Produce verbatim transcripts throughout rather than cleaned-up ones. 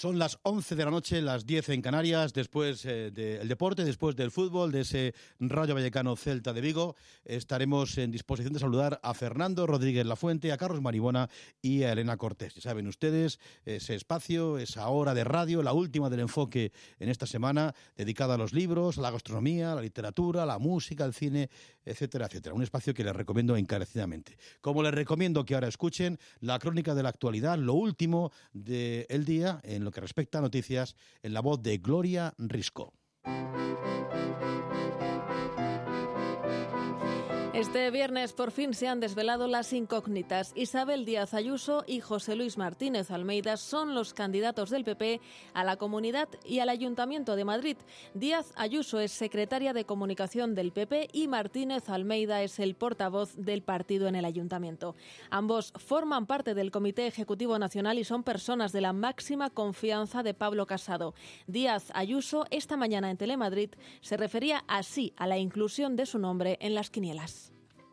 Son las once de la noche, las diez en Canarias, después eh, del deporte, después del fútbol, de ese Rayo Vallecano Celta de Vigo. Estaremos en disposición de saludar a Fernando Rodríguez Lafuente, a Carlos Maribona y a Elena Cortés. Ya saben ustedes, ese espacio, esa hora de radio, la última del enfoque en esta semana, dedicada a los libros, a la gastronomía, a la literatura, a la música, al cine, etcétera, etcétera. Un espacio que les recomiendo encarecidamente. Como les recomiendo que ahora escuchen la crónica de la actualidad, lo último del día en lo que respecta a noticias, en la voz de Gloria Risco. Este viernes por fin se han desvelado las incógnitas. Isabel Díaz Ayuso y José Luis Martínez Almeida son los candidatos del P P a la Comunidad y al Ayuntamiento de Madrid. Díaz Ayuso es secretaria de Comunicación del P P y Martínez Almeida es el portavoz del partido en el Ayuntamiento. Ambos forman parte del Comité Ejecutivo Nacional y son personas de la máxima confianza de Pablo Casado. Díaz Ayuso esta mañana en Telemadrid se refería así a la inclusión de su nombre en las quinielas.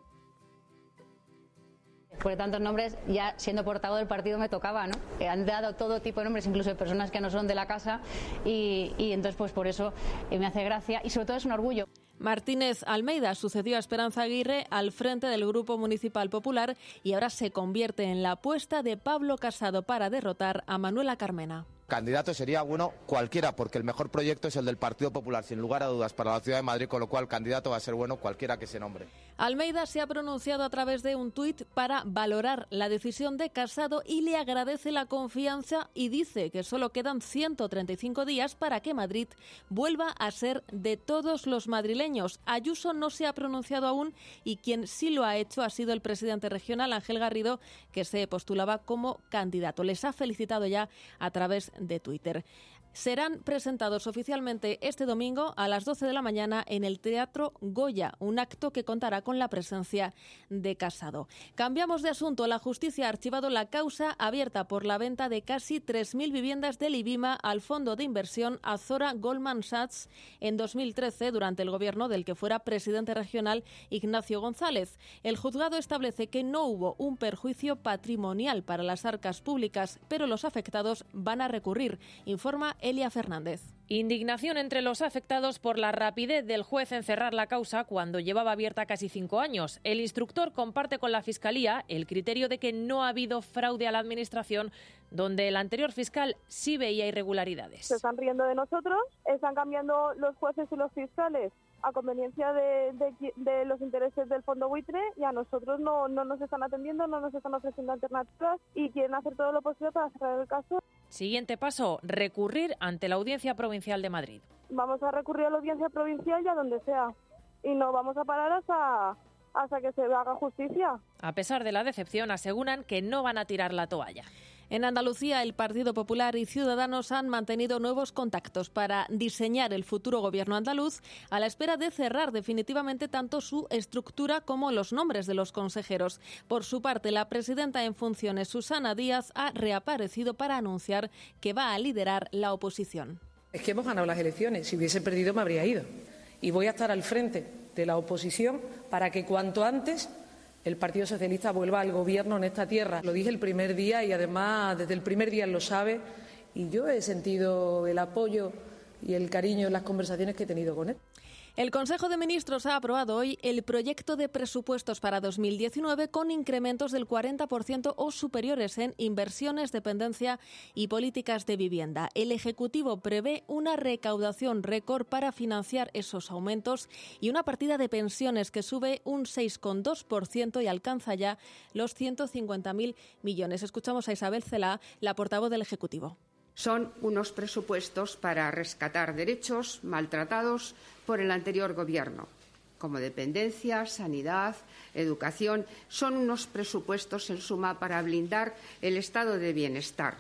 Por tantos nombres, ya siendo portavoz del partido me tocaba, ¿no? Eh, han dado todo tipo de nombres, incluso de personas que no son de la casa, y, y entonces pues por eso eh, me hace gracia y sobre todo es un orgullo. Martínez Almeida sucedió a Esperanza Aguirre al frente del Grupo Municipal Popular y ahora se convierte en la apuesta de Pablo Casado para derrotar a Manuela Carmena. Candidato sería bueno cualquiera, porque el mejor proyecto es el del Partido Popular, sin lugar a dudas, para la ciudad de Madrid, con lo cual candidato va a ser bueno cualquiera que se nombre. Almeida se ha pronunciado a través de un tuit para valorar la decisión de Casado y le agradece la confianza y dice que solo quedan ciento treinta y cinco días para que Madrid vuelva a ser de todos los madrileños. Ayuso no se ha pronunciado aún y quien sí lo ha hecho ha sido el presidente regional Ángel Garrido, que se postulaba como candidato. Les ha felicitado ya a través de Twitter. Serán presentados oficialmente este domingo a las doce de la mañana en el Teatro Goya, un acto que contará con la presencia de Casado. Cambiamos de asunto. La justicia ha archivado la causa abierta por la venta de casi tres mil viviendas del IBIMA al fondo de inversión Azora Goldman Sachs en dos mil trece, durante el gobierno del que fuera presidente regional Ignacio González. El juzgado establece que no hubo un perjuicio patrimonial para las arcas públicas, pero los afectados van a recurrir, informa Elia Fernández. Indignación entre los afectados por la rapidez del juez en cerrar la causa cuando llevaba abierta casi cinco años. El instructor comparte con la Fiscalía el criterio de que no ha habido fraude a la Administración, donde el anterior fiscal sí veía irregularidades. Se están riendo de nosotros, están cambiando los jueces y los fiscales a conveniencia de, de, de los intereses del fondo buitre, y a nosotros no, no nos están atendiendo, no nos están ofreciendo alternativas y quieren hacer todo lo posible para cerrar el caso. Siguiente paso, recurrir ante la Audiencia Provincial de Madrid. Vamos a recurrir a la Audiencia Provincial y a donde sea, y no vamos a parar hasta, hasta que se haga justicia. A pesar de la decepción, aseguran que no van a tirar la toalla. En Andalucía, el Partido Popular y Ciudadanos han mantenido nuevos contactos para diseñar el futuro gobierno andaluz, a la espera de cerrar definitivamente tanto su estructura como los nombres de los consejeros. Por su parte, la presidenta en funciones, Susana Díaz, ha reaparecido para anunciar que va a liderar la oposición. Es que hemos ganado las elecciones. Si hubiese perdido me habría ido. Y voy a estar al frente de la oposición para que cuanto antes el Partido Socialista vuelva al gobierno en esta tierra. Lo dije el primer día y además desde el primer día él lo sabe, y yo he sentido el apoyo y el cariño en las conversaciones que he tenido con él. El Consejo de Ministros ha aprobado hoy el proyecto de presupuestos para dos mil diecinueve con incrementos del cuarenta por ciento o superiores en inversiones, dependencia y políticas de vivienda. El Ejecutivo prevé una recaudación récord para financiar esos aumentos y una partida de pensiones que sube un seis coma dos por ciento y alcanza ya los ciento cincuenta mil millones. Escuchamos a Isabel Celaá, la portavoz del Ejecutivo. Son unos presupuestos para rescatar derechos maltratados por el anterior Gobierno, como dependencia, sanidad, educación. Son unos presupuestos, en suma, para blindar el estado de bienestar.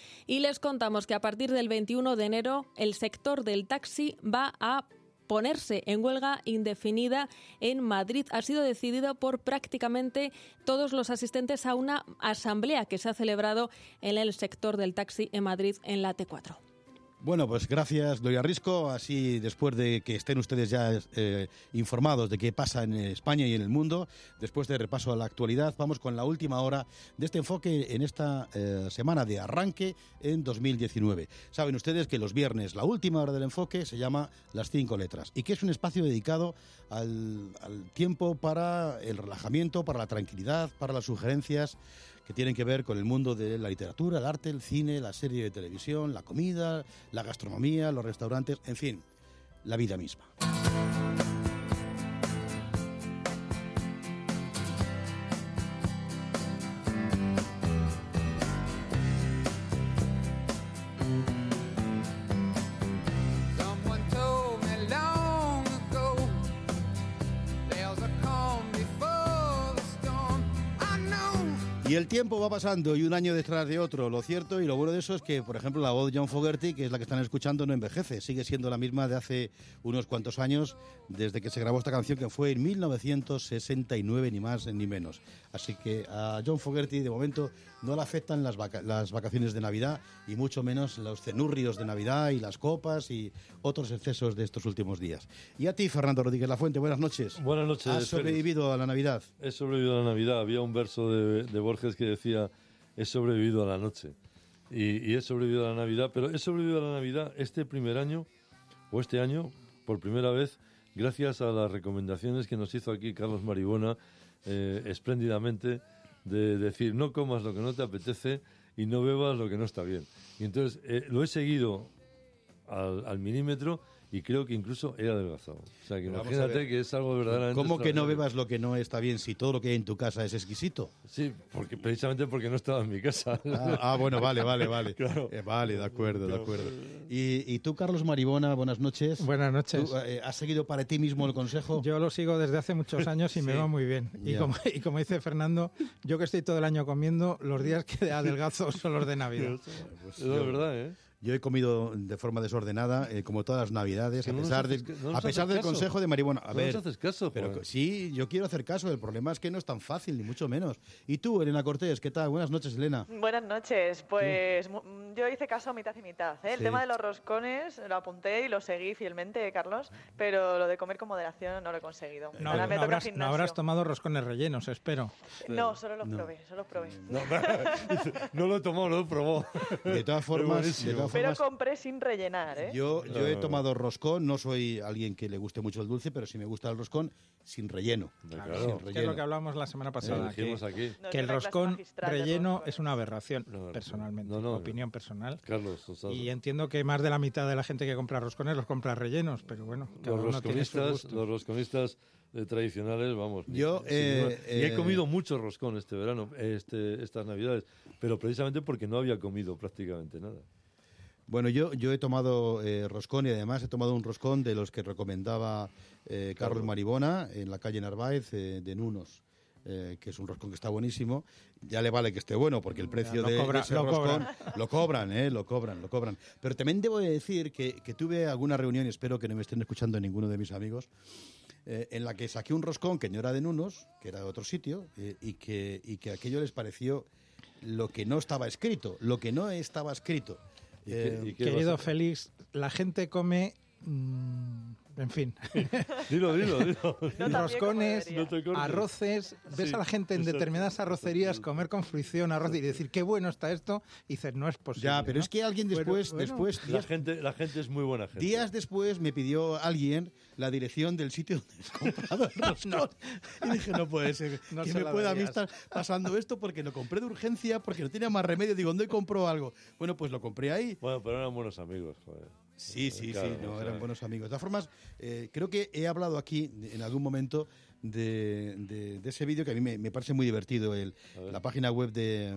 Y les contamos que a partir del veintiuno de enero el sector del taxi va a ponerse en huelga indefinida en Madrid. Ha sido decidido por prácticamente todos los asistentes a una asamblea que se ha celebrado en el sector del taxi en Madrid, en la T cuatro. Bueno, pues gracias, Gloria Risco. Así, después de que estén ustedes ya eh, informados de qué pasa en España y en el mundo, después de repaso a la actualidad, vamos con la última hora de este enfoque en esta eh, semana de arranque en dos mil diecinueve. Saben ustedes que los viernes la última hora del enfoque se llama Las Cinco Letras y que es un espacio dedicado al, al tiempo para el relajamiento, para la tranquilidad, para las sugerencias que tienen que ver con el mundo de la literatura, el arte, el cine, la serie de televisión, la comida, la gastronomía, los restaurantes, en fin, la vida misma. Y el tiempo va pasando y un año detrás de otro. Lo cierto y lo bueno de eso es que, por ejemplo, la voz de John Fogerty, que es la que están escuchando, no envejece. Sigue siendo la misma de hace unos cuantos años, desde que se grabó esta canción, que fue en mil novecientos sesenta y nueve, ni más ni menos. Así que a John Fogerty, de momento, no le afectan las, vaca- las vacaciones de Navidad y mucho menos los cenurrios de Navidad y las copas y otros excesos de estos últimos días. Y a ti, Fernando Rodríguez Lafuente, buenas noches. Buenas noches. ¿Has sobrevivido Félix. a la Navidad? He sobrevivido a la Navidad. Había un verso de, de Borges que decía, he sobrevivido a la noche. Y, y he sobrevivido a la Navidad, pero he sobrevivido a la Navidad este primer año, o este año, por primera vez, gracias a las recomendaciones que nos hizo aquí Carlos Maribona, eh, espléndidamente, de decir, no comas lo que no te apetece y no bebas lo que no está bien. Y entonces eh, lo he seguido al, al milímetro y creo que incluso he adelgazado. O sea, que Pero imagínate que es algo verdaderamente... ¿Cómo que no extraordinario. bebas lo que no está bien si todo lo que hay en tu casa es exquisito? Sí, porque, precisamente porque no estaba en mi casa. Ah, ah, bueno, vale, vale, vale. Claro. Eh, vale, de acuerdo, de acuerdo. Y, y tú, Carlos Maribona, buenas noches. Buenas noches. ¿Tú, eh, ¿Has seguido para ti mismo el consejo? Yo lo sigo desde hace muchos años y Sí. me va muy bien. Y Ya. como, y como dice Fernando, yo que estoy todo el año comiendo, los días que adelgazo son los de Navidad. Pues Es yo- verdad, ¿eh? Yo he comido de forma desordenada, eh, como todas las Navidades, Que a no nos pesar, de, haces ca- no nos a pesar haces del caso. consejo de Maribona. A No ver, nos haces caso, pero joder. que- sí, yo quiero hacer caso. El problema es que no es tan fácil, ni mucho menos. Y tú, Elena Cortés, ¿qué tal? Buenas noches, Elena. Buenas noches. Pues mu- yo hice caso mitad y mitad, ¿eh? El Sí. tema de los roscones lo apunté y lo seguí fielmente, Carlos, pero lo de comer con moderación no lo he conseguido. No, Ahora no me toca habrás, no gimnasio. habrás tomado roscones rellenos, espero. No, solo los No. probé, solo los probé. No, no lo he tomado, lo he probado. De todas formas, de buenísimo. todas Pero formas compré sin rellenar, ¿eh? yo, yo he No. tomado roscón. No soy alguien que le guste mucho el dulce, pero sí me gusta el roscón sin relleno. Claro. Sin Que es relleno. lo que hablábamos la semana Lo pasada. que, dijimos aquí. No, que es el una clase roscón magistral de relleno roscón. es una aberración, No, no, personalmente. no, no, opinión personal. Carlos, o sea, Y entiendo que más de la mitad de la gente que compra roscones los compra rellenos, pero bueno, cada los uno tiene sus rosconistas, gustos. los rosconistas eh, tradicionales, vamos. ni- Yo, sin eh, duda. y he eh, comido mucho roscón este verano, este, estas navidades, pero precisamente porque no había comido prácticamente nada. Bueno, yo, yo he tomado eh, roscón y además he tomado un roscón de los que recomendaba eh, Carlos Claro. Maribona en la calle Narváez, eh, de Nunos, eh, que es un roscón que está buenísimo. Ya le vale que esté bueno, porque el precio lo de, cobra- de ese lo roscón cobran. lo cobran, eh, lo cobran, lo cobran. Pero también debo de decir que, que tuve alguna reunión, y espero que no me estén escuchando ninguno de mis amigos, eh, en la que saqué un roscón que no era de Nunos, que era de otro sitio, eh, y, que, y que aquello les pareció lo que no estaba escrito, lo que no estaba escrito. ¿Y Eh, qué- y qué Querido vas a- Félix, la gente come... mm, en fin, Dilo, dilo, dilo. No tan bien como roscones, debería. No te cortes. arroces, ves Sí, a la gente en exacto. determinadas arrocerías comer con fruición arroz y decir qué bueno está esto, y dices no es posible. Ya, pero ¿no? es que alguien Pero, después, bueno, después La días, gente, la gente es muy buena gente. días después me pidió alguien la dirección del sitio donde he comprado el roscón. Y dije, no puede ser No que se me la pueda a mí darías. estar pasando esto porque lo compré de urgencia, porque no tenía más remedio. Digo, ¿dónde compro algo? Bueno, pues lo compré ahí. Bueno, pero eran buenos amigos, joder. Sí, sí, Claro, sí, no, o sea, eran buenos amigos. De todas formas, eh, creo que he hablado aquí en algún momento de, de- de ese vídeo que a mí me, me parece muy divertido, el, A ver. la página web de,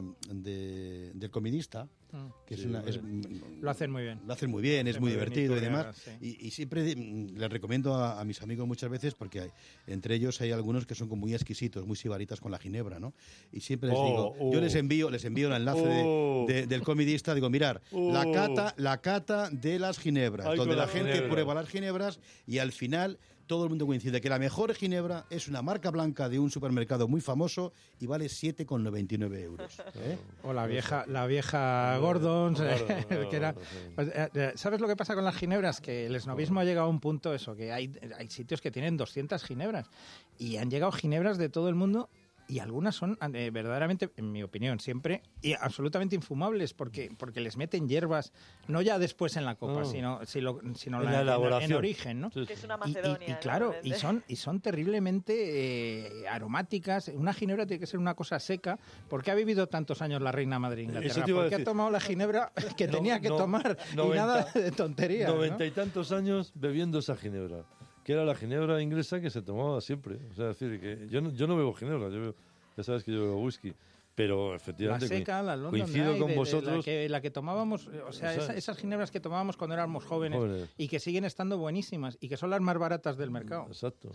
de- del comidista, Mm. que es Sí, una... muy es- Lo hacen muy bien. Lo hacen muy bien, es hacen muy muy bien divertido y y demás. sí. Y, y siempre mm, les recomiendo a, a mis amigos muchas veces, porque hay- entre ellos hay algunos que son como muy exquisitos, muy sibaritas con la ginebra, ¿no? Y siempre les Oh, digo, oh. yo les envío, les envío el enlace de- Oh. de- del comidista, digo, mirar, la Oh. cata, la cata de las ginebras, Ay, donde con la las gente ginebras. prueba las ginebras y al final todo el mundo coincide que la mejor ginebra es una marca blanca de un supermercado muy famoso y vale siete con noventa y nueve euros. ¿eh? O la vieja, la vieja Gordon, claro, claro, que era... ¿Sabes lo que pasa con las ginebras? Que el esnovismo ha llegado a un punto eso, que hay, hay sitios que tienen doscientas ginebras y han llegado ginebras de todo el mundo. Y algunas son eh, verdaderamente, en mi opinión, siempre y absolutamente infumables porque porque les meten hierbas, no ya después en la copa, oh. sino, sino, sino en, la, la elaboración. En, en origen, ¿no? Que es una Macedonia. Y, y, y claro, y son, y son terriblemente eh, aromáticas. Una ginebra tiene que ser una cosa seca. ¿Por qué ha vivido tantos años la reina madre de Inglaterra? ¿Por qué ha tomado la ginebra que no, tenía que no, tomar noventa, y nada de tonterías? Noventa ¿no? y tantos años bebiendo esa ginebra, que era la ginebra inglesa que se tomaba siempre. O sea, es decir, que yo no, yo no bebo ginebra, yo bebo, ya sabes que yo bebo whisky, pero efectivamente la seca, la London coincido Dry, con de, de, vosotros. La que, la que tomábamos, o sea, esa, esas ginebras que tomábamos cuando éramos jóvenes, jóvenes y que siguen estando buenísimas y que son las más baratas del mercado. Exacto.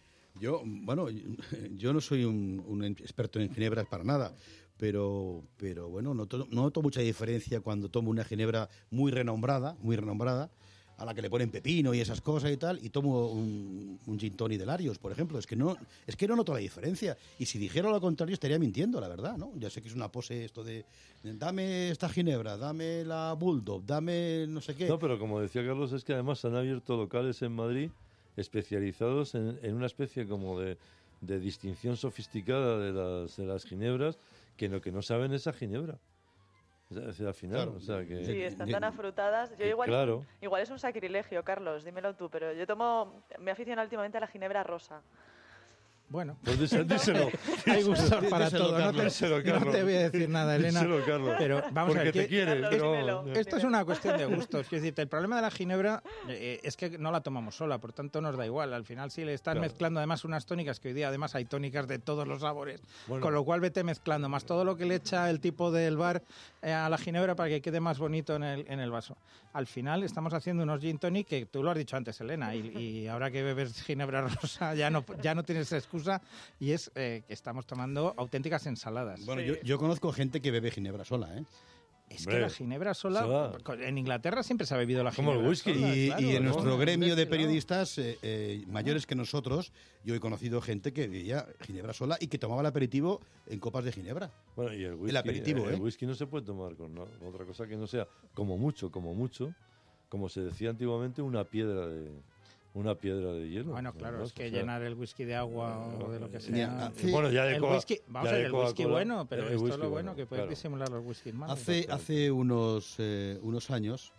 Yo, bueno, yo no soy un, un experto en ginebras para nada, pero, pero bueno, noto, noto mucha diferencia cuando tomo una ginebra muy renombrada, muy renombrada, a la que le ponen pepino y esas cosas y tal, y tomo un, un gin tonic de Larios, por ejemplo. Es que no es que no noto la diferencia. Y si dijera lo contrario estaría mintiendo, la verdad, ¿no? Ya sé que es una pose esto de dame esta ginebra, dame la Bulldog, dame no sé qué. No, pero como decía Carlos, es que además han abierto locales en Madrid especializados en, en una especie como de, de distinción sofisticada de las, de las ginebras que lo que no saben es esa ginebra. Es decir, al final, claro. O sea que... Sí, están tan afrutadas. Yo igual, claro. igual es un sacrilegio, Carlos, dímelo tú, pero yo tomo, me aficiono últimamente a la ginebra rosa. Bueno, pues díselo, díselo. Hay gustos para díselo, todo. No te, díselo, no te voy a decir nada, Elena. Díselo, Carlos. Pero vamos Porque a ver. te que, quiere, Carlos, pero... dímelo, Esto es una cuestión de gustos. Quiero decirte, el problema de la ginebra eh, es que no la tomamos sola, por tanto nos da igual. Al final, si le estás claro. mezclando además unas tónicas, que hoy día además hay tónicas de todos los sabores, bueno. Con lo cual vete mezclando, más todo lo que le echa el tipo del bar eh, a la ginebra para que quede más bonito en el, en el vaso. Al final estamos haciendo unos gin tonic que tú lo has dicho antes, Elena, y, y ahora que bebes ginebra rosa ya no, ya no tienes excusa y es eh, que estamos tomando auténticas ensaladas. Bueno, sí. yo, yo conozco gente que bebe ginebra sola, ¿eh? Es Hombre, que la ginebra sola, en Inglaterra siempre se ha bebido la como ginebra el whisky. sola, Y, claro, y en ¿no? nuestro gremio de periodistas eh, eh, mayores que nosotros, yo he conocido gente que bebía ginebra sola y que tomaba el aperitivo en copas de ginebra. Bueno, y el whisky, el aperitivo, el, ¿eh? el whisky no se puede tomar con no, otra cosa que no sea, como mucho, como mucho, como se decía antiguamente, una piedra de... Una piedra de hielo. Bueno, claro, es que o sea, llenar el whisky de agua o de lo que sea. Ya, sí. Bueno, ya de el coca, whisky, vamos ya a ver, de el whisky Coca-Cola, bueno, pero el esto whisky es lo bueno, bueno, que puedes claro. disimular los whiskies malos. Hace, hace unos, eh, unos años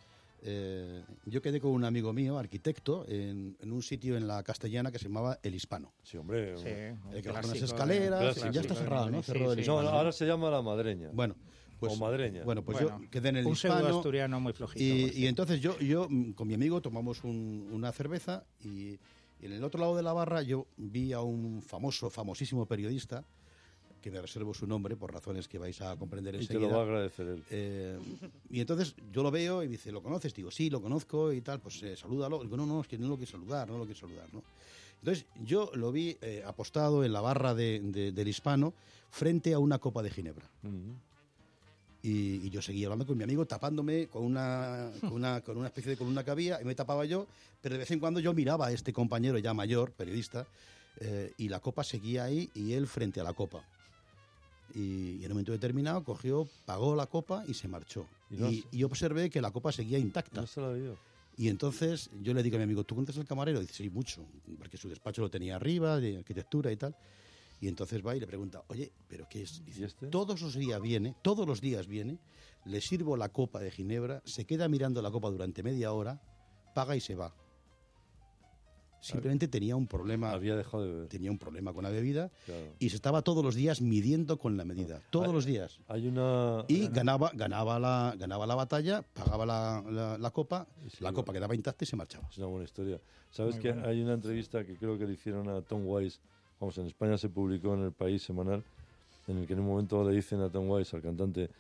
eh, yo quedé con un amigo mío, arquitecto, en, en un sitio en la Castellana que se llamaba El Hispano. Sí, hombre. Sí, eh, que clásico, unas escaleras, clásico, ya está cerrado, ¿no? sí, Cerró sí, el sí. No, Hispano. ahora se llama La Madreña. Bueno, pues, o Madreña. Bueno, pues bueno, yo quedé en El un Hispano. pseudo asturiano muy flojito. Y, y entonces yo, yo con mi amigo tomamos un, una cerveza y, y en el otro lado de la barra yo vi a un famoso, famosísimo periodista, que me reservo su nombre por razones que vais a comprender y enseguida. te lo va a agradecer él. Eh, y entonces yo lo veo y dice, ¿lo conoces? Digo, sí, lo conozco y tal, pues eh, salúdalo. Digo, no, no, es que no lo quiero saludar, no lo quiero saludar, ¿no? Entonces yo lo vi eh, apostado en la barra de, de, del Hispano frente a una copa de ginebra. Uh-huh. Y, y yo seguía hablando con mi amigo, tapándome con una, con una, con una especie de columna que había, y me tapaba yo, pero de vez en cuando yo miraba a este compañero ya mayor, periodista, eh, y la copa seguía ahí y él frente a la copa. Y, y en un momento determinado cogió, pagó la copa y se marchó. Y, no y, y observé que la copa seguía intacta. No se la vio. Y entonces yo le digo a mi amigo, ¿tú conoces al camarero? Y dice, sí, mucho, porque su despacho lo tenía arriba, de arquitectura y tal. Y entonces va y le pregunta, oye, ¿pero qué es? Dice, ¿Y este? todos los días viene, todos los días viene, le sirvo la copa de ginebra, se queda mirando la copa durante media hora, paga y se va. Simplemente tenía un problema. Había dejado de beber. Tenía un problema con la bebida, Claro. y se estaba todos los días midiendo con la medida. Todos Hay- los días. Hay una... Y ganaba, ganaba, la, ganaba la batalla, pagaba la, la- la copa, Y se la iba. copa quedaba intacta y se marchaba. Es una buena historia. ¿Sabes Muy que buena. hay una entrevista que creo que le hicieron a Tom Wise? Vamos, en España se publicó en El País semanal, en el que en un momento le dicen a Tom Wise, al cantante,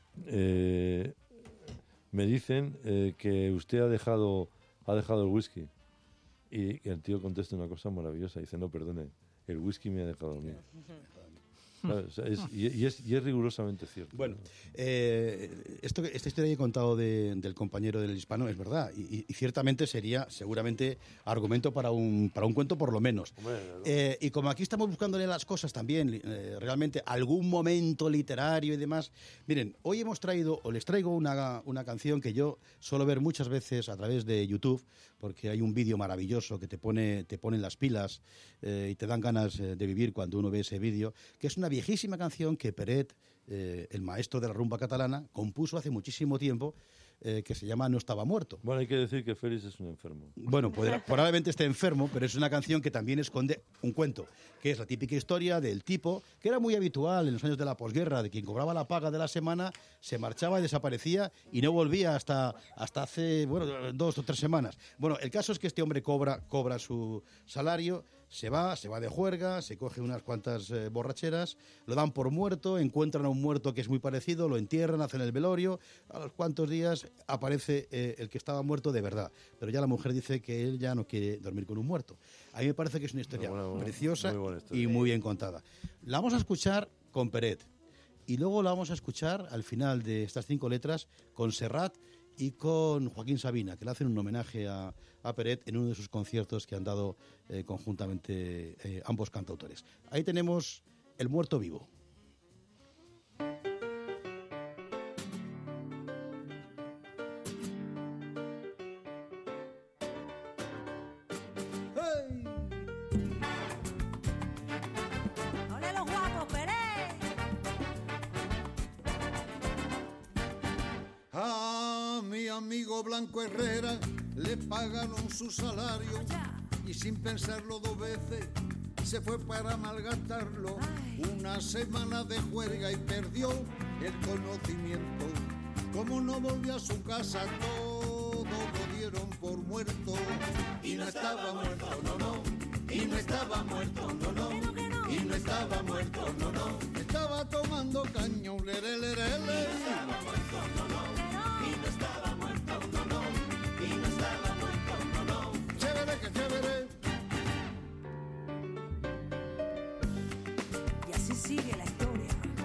eh, me dicen eh, que usted ha dejado, ha dejado el whisky. Y el tío contesta una cosa maravillosa, dice, no, perdone, el whisky me ha dejado a mí. ¿sabes? O sea, es, y, y, es, y es rigurosamente cierto. Bueno, eh, esto, esta historia que he contado de, del compañero del hispano es verdad, y, y ciertamente sería seguramente argumento para un, para un cuento por lo menos. Hombre, ¿no? eh, y como aquí estamos buscándole las cosas también, eh, realmente algún momento literario y demás, miren, hoy hemos traído, o les traigo una, una canción que yo suelo ver muchas veces a través de YouTube, porque hay un vídeo maravilloso que te pone, te pone en las pilas eh, y te dan ganas eh, de vivir cuando uno ve ese vídeo, que es una viejísima canción que Peret, eh, el maestro de la rumba catalana, compuso hace muchísimo tiempo, eh, que se llama No estaba muerto. Bueno, hay que decir que Félix es un enfermo. Bueno, podrá, probablemente esté enfermo, pero es una canción que también esconde un cuento, que es la típica historia del tipo, que era muy habitual en los años de la posguerra, de quien cobraba la paga de la semana, se marchaba y desaparecía y no volvía hasta, hasta hace, bueno, dos o tres semanas. Bueno, el caso es que este hombre cobra, cobra su salario, se va, se va de juerga, se coge unas cuantas eh, borracheras, lo dan por muerto, encuentran a un muerto que es muy parecido, lo entierran, hacen el velorio, a los cuantos días aparece eh, el que estaba muerto de verdad, pero ya la mujer dice que él ya no quiere dormir con un muerto. A mí me parece que es una historia bueno, bueno, preciosa muy historia. Y muy bien contada. La vamos a escuchar con Peret y luego la vamos a escuchar al final de estas cinco letras con Serrat y con Joaquín Sabina, que le hacen un homenaje a, a Peret en uno de sus conciertos que han dado eh, conjuntamente eh, ambos cantautores. Ahí tenemos El muerto vivo. Blanco Herrera le pagaron su salario y sin pensarlo dos veces se fue para malgastarlo. Una semana de juerga y perdió el conocimiento. Como no volvió a su casa, todo lo dieron por muerto. Y no estaba muerto, no, no. Y no estaba muerto, no, no. Y no estaba muerto, no, no. Estaba tomando caño, lere, lere, lere. Y no estaba muerto, no, no. Y no estaba muerto, no, no. Y no estaba muerto, no, no. Chévere, que chévere. Y así sigue la historia.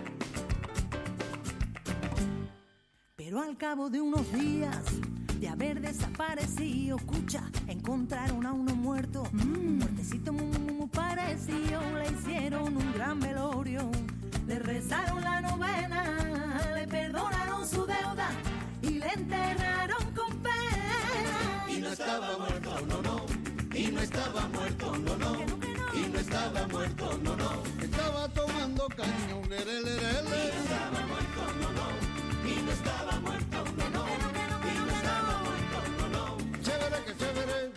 Pero al cabo de unos días de haber desaparecido, escucha, encontraron a uno muerto, mm. muertecito muy, muy, muy parecido. Le hicieron un gran velorio, le rezaron la novena, le perdonaron su deuda y le enterraron con pena. Y no estaba muerto, no, no. Y no estaba muerto, no, no. Que no, que no. Y no estaba muerto, no, no. Estaba tomando caño, lere, lere, lere. Y no estaba muerto, no, no. Y no estaba muerto, no, no. Que no, que no, que Y no, no que estaba no. muerto, no, no. Chévere, que chévere.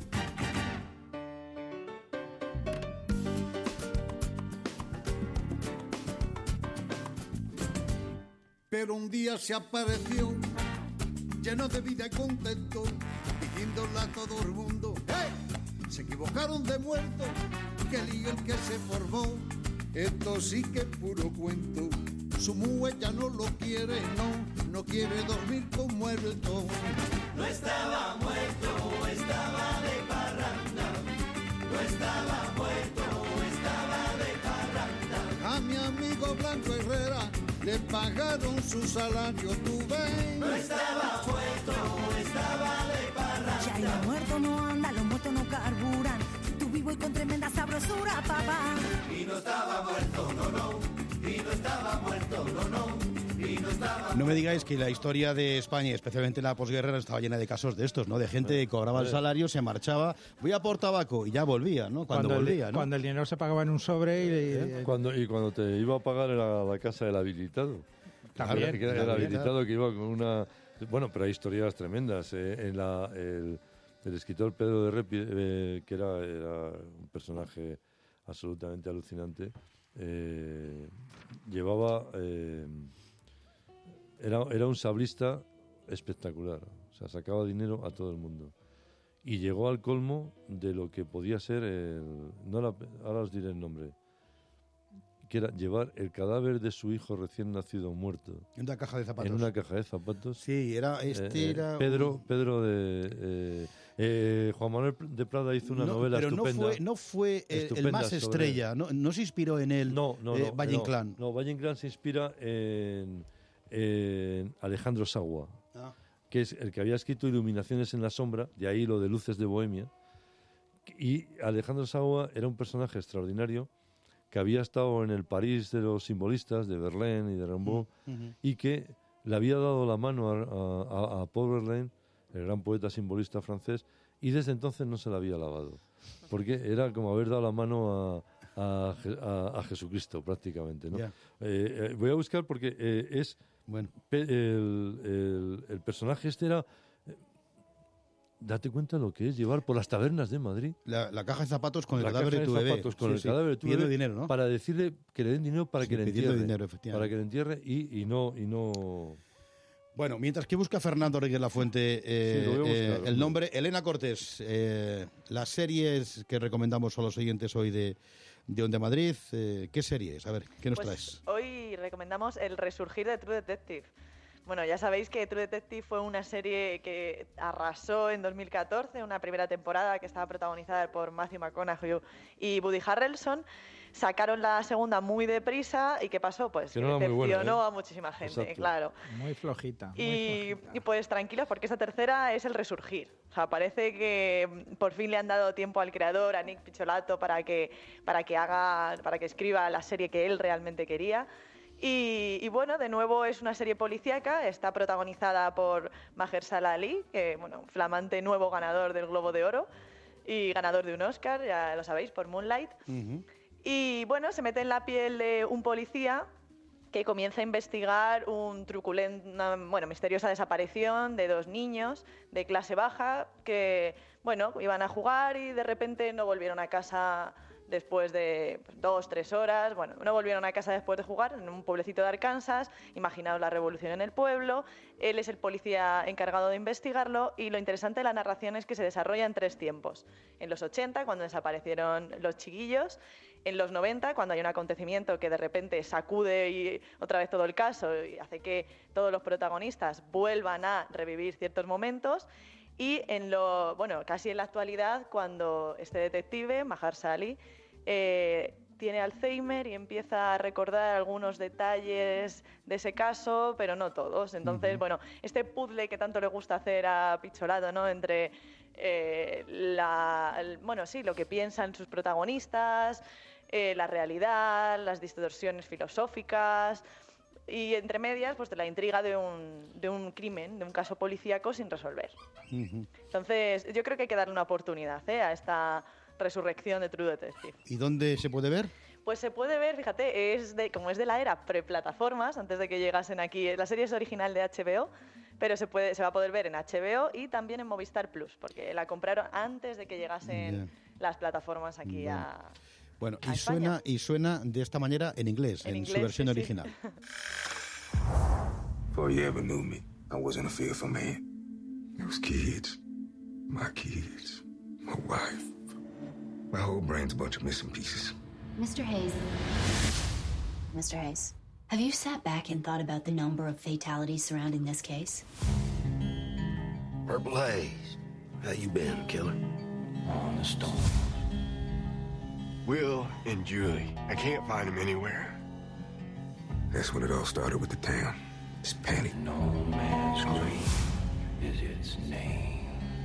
Pero un día se apareció, lleno de vida y contento, diciéndole a todo el mundo, ¡hey! Se equivocaron de muerto, que lío el que se formó. Esto sí que es puro cuento. Su mujer ya no lo quiere, no, no quiere dormir con muerto. No estaba muerto, estaba de parranda. No estaba muerto, estaba de parranda. A mi amigo Blanco Herrera le pagaron su salario, tú ves. No estaba muerto, estaba de parranda. Ya los muertos no andan, los muertos no carburan. Tú vivo y con tremenda sabrosura, papá. Y no estaba muerto, no, no. Y no estaba muerto, no, no. Y no estaba. No me digáis que la historia de España, especialmente la posguerra, estaba llena de casos de estos, ¿no? De gente que cobraba el salario, se marchaba, voy a por tabaco y ya volvía, ¿no? Cuando, cuando volvía, el, ¿no? Cuando el dinero se pagaba en un sobre y... ¿Eh? Cuando, y cuando te iba a pagar era la casa del habilitado. También. Que era el habilitado que iba con una... Bueno, pero hay historias tremendas. ¿eh? En la, el, el escritor Pedro de Repi, eh, que era, era un personaje absolutamente alucinante, eh, llevaba... Eh, era, era un sablista espectacular. O sea, sacaba dinero a todo el mundo. Y llegó al colmo de lo que podía ser el... No la, ahora os diré el nombre. que era llevar el cadáver de su hijo recién nacido muerto. En una caja de zapatos. En una caja de zapatos. Sí, era este eh, era Pedro, un... Pedro de eh, eh, Juan Manuel de Prada hizo una no, novela pero estupenda. no fue, no fue el, el más estrella, no, no se inspiró en él. No, no, eh, no. Valle Inclán. No, no, Valle Inclán se inspira en, en Alejandro Sagua, ah. que es el que había escrito Iluminaciones en la sombra, de ahí lo de Luces de Bohemia. Y Alejandro Sagua era un personaje extraordinario que había estado en el París de los simbolistas, de Verlaine y de Rimbaud, uh-huh. y que le había dado la mano a, a, a Paul Verlaine, el gran poeta simbolista francés, y desde entonces no se la había lavado. Porque era como haber dado la mano a, a, a, a Jesucristo, prácticamente, ¿no? Yeah. Eh, eh, voy a buscar porque eh, es... Bueno. Pe, el, el, el personaje este era... Date cuenta lo que es llevar por las tabernas de Madrid la, la caja de zapatos con el la cadáver de tu bebé, zapatos con sí, el sí. cadáver de tu bebé, dinero, ¿no? Para decirle que le den dinero para sí, que le entierre, dinero, para que le entierre y, y no y no. Bueno, mientras que busca Fernando Rodríguez Lafuente eh, sí, buscar, eh, el nombre Elena Cortés, eh, las series que recomendamos a los oyentes hoy de de Onda Madrid, eh, ¿qué series? A ver, ¿qué nos pues traes? Hoy recomendamos El resurgir de True Detective. Bueno, ya sabéis que True Detective fue una serie que arrasó en dos mil catorce, una primera temporada que estaba protagonizada por Matthew McConaughey y Woody Harrelson. Sacaron la segunda muy deprisa y ¿qué pasó? Pues que no decepcionó buena, ¿eh? a muchísima gente, Exacto. claro. Muy flojita. Muy y, flojita. y pues tranquilos porque esta tercera es el resurgir. O sea, parece que por fin le han dado tiempo al creador, a Nick Picciolato, para que, para que haga, para que escriba la serie que él realmente quería. Y, y bueno, de nuevo es una serie policíaca, está protagonizada por Mahershala Ali, que bueno, flamante nuevo ganador del Globo de Oro y ganador de un Oscar, ya lo sabéis, por Moonlight. Uh-huh. Y bueno, se mete en la piel de un policía que comienza a investigar un truculento, una bueno, misteriosa desaparición de dos niños de clase baja que bueno, iban a jugar y de repente no volvieron a casa después de dos, tres horas. Bueno, no volvieron a casa después de jugar en un pueblecito de Arkansas. Imaginaos la revolución en el pueblo. Él es el policía encargado de investigarlo y lo interesante de la narración es que se desarrolla en tres tiempos. En los ochenta, cuando desaparecieron los chiquillos. En los noventa, cuando hay un acontecimiento que de repente sacude y otra vez todo el caso y hace que todos los protagonistas vuelvan a revivir ciertos momentos. Y en lo, bueno, casi en la actualidad, cuando este detective, Mahershala Ali, eh, tiene Alzheimer y empieza a recordar algunos detalles de ese caso, pero no todos. Entonces, uh-huh. bueno, este puzzle que tanto le gusta hacer a Picciolato, ¿no? Entre eh, la, el, bueno, sí, lo que piensan sus protagonistas, eh, la realidad, las distorsiones filosóficas. Y entre medias, pues de la intriga de un, de un crimen, de un caso policíaco sin resolver. Uh-huh. Entonces, yo creo que hay que darle una oportunidad ¿eh? a esta resurrección de True Detective. ¿Y dónde se puede ver? Pues se puede ver, fíjate, es de, como es de la era preplataformas, antes de que llegasen aquí. La serie es original de H B O, pero se puede se va a poder ver en H B O y también en Movistar Plus, porque la compraron antes de que llegasen yeah. las plataformas aquí yeah. a... Bueno, y suena, y suena de esta manera en inglés, en, en inglés, su versión sí, original. Sí. Before you ever knew me, I wasn't a fearful man. It was kids, my kids, my wife. My whole brain's a bunch of missing pieces. Mister Hayes. Mister Hayes, have you sat back and thought about the number of fatalities surrounding this case? Purple Haze, how you been, killer? On the stone. Will and Julie. I can't find them anywhere. That's when it all started with the town. This panic. No Man's Dream is its name.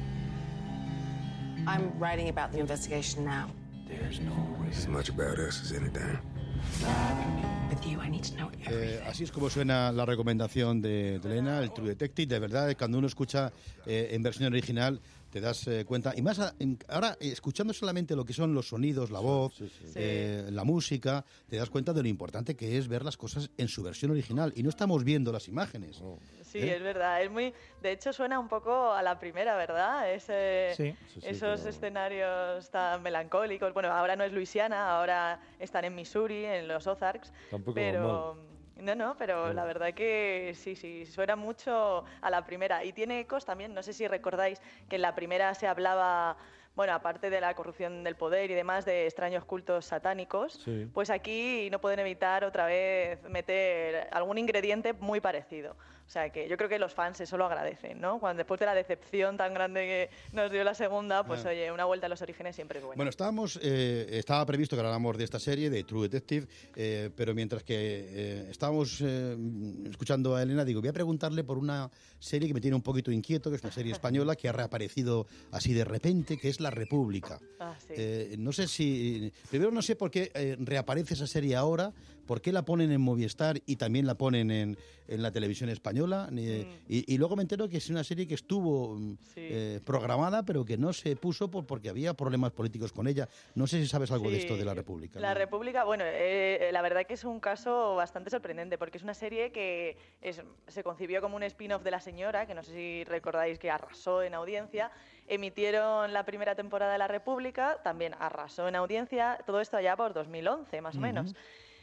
I'm writing about the investigation now. There's no as much about us as anything. With you, I need to know eh, así es como suena la recomendación de, de Elena, el True Detective. De verdad, cuando uno escucha eh, en versión original, te das eh, cuenta, y más a, en, ahora eh, escuchando solamente lo que son los sonidos, la voz, sí, sí, sí. Eh, la música, te das cuenta de lo importante que es ver las cosas en su versión original y no estamos viendo las imágenes. Oh. Sí, ¿Eh? es verdad, es muy, de hecho suena un poco a la primera, ¿verdad? Ese, sí. Sí, sí, esos pero... escenarios tan melancólicos. Bueno, ahora no es Luisiana, ahora están en Missouri, en los Ozarks, Tampoco pero mal. No, no, pero sí. la verdad que sí, sí, suena mucho a la primera. Y tiene ecos también, no sé si recordáis que en la primera se hablaba bueno, aparte de la corrupción del poder y demás, de extraños cultos satánicos, sí. Pues aquí no pueden evitar otra vez meter algún ingrediente muy parecido. O sea que yo creo que los fans eso lo agradecen, ¿no? Cuando después de la decepción tan grande que nos dio la segunda, pues ah. oye, una vuelta a los orígenes siempre es buena. Bueno, estábamos, eh, estaba previsto que habláramos de esta serie, de True Detective, eh, pero mientras que eh, estábamos eh, escuchando a Elena, digo, voy a preguntarle por una serie que me tiene un poquito inquieto, que es una serie española que ha reaparecido así de repente, que es La República. Ah, sí. eh, no sé si... Primero no sé por qué eh, reaparece esa serie ahora, por qué la ponen en Movistar y también la ponen en, en la televisión española. Mm. Y, y luego me entero que es una serie que estuvo sí. eh, programada, pero que no se puso por, porque había problemas políticos con ella. No sé si sabes algo sí. de esto de La República. La ¿no? República, bueno, eh, la verdad que es un caso bastante sorprendente, porque es una serie que es, se concibió como un spin-off de La Señora, que no sé si recordáis que arrasó en audiencia. Emitieron la primera temporada de La República, también arrasó en audiencia, todo esto allá por dos mil once, más o uh-huh. menos.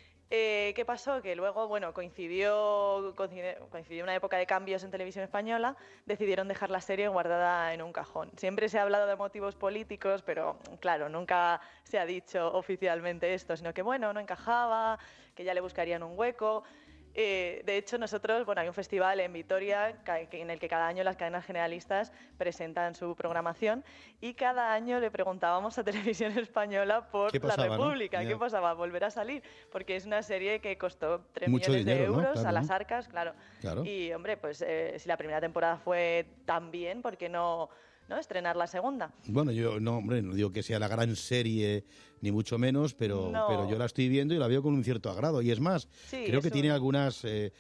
Eh, ¿Qué pasó? Que luego, bueno, coincidió, coincidió, coincidió una época de cambios en televisión española, decidieron dejar la serie guardada en un cajón. Siempre se ha hablado de motivos políticos, pero claro, nunca se ha dicho oficialmente esto, sino que, bueno, no encajaba, que ya le buscarían un hueco. Eh, de hecho, nosotros, bueno, hay un festival en Vitoria en el que cada año las cadenas generalistas presentan su programación y cada año le preguntábamos a Televisión Española por pasaba, La República, ¿no? ¿qué pasaba? ¿Volver a salir? Porque es una serie que costó tres Mucho millones dinero, de euros ¿no? Claro, a las ¿no? arcas, claro. claro. Y, hombre, pues eh, si la primera temporada fue tan bien, ¿por qué no, no estrenar la segunda? Bueno, yo no, hombre, no digo que sea la gran serie ni mucho menos, pero, no. pero yo la estoy viendo y la veo con un cierto agrado. Y es más, sí, creo que un... tiene algunos eh,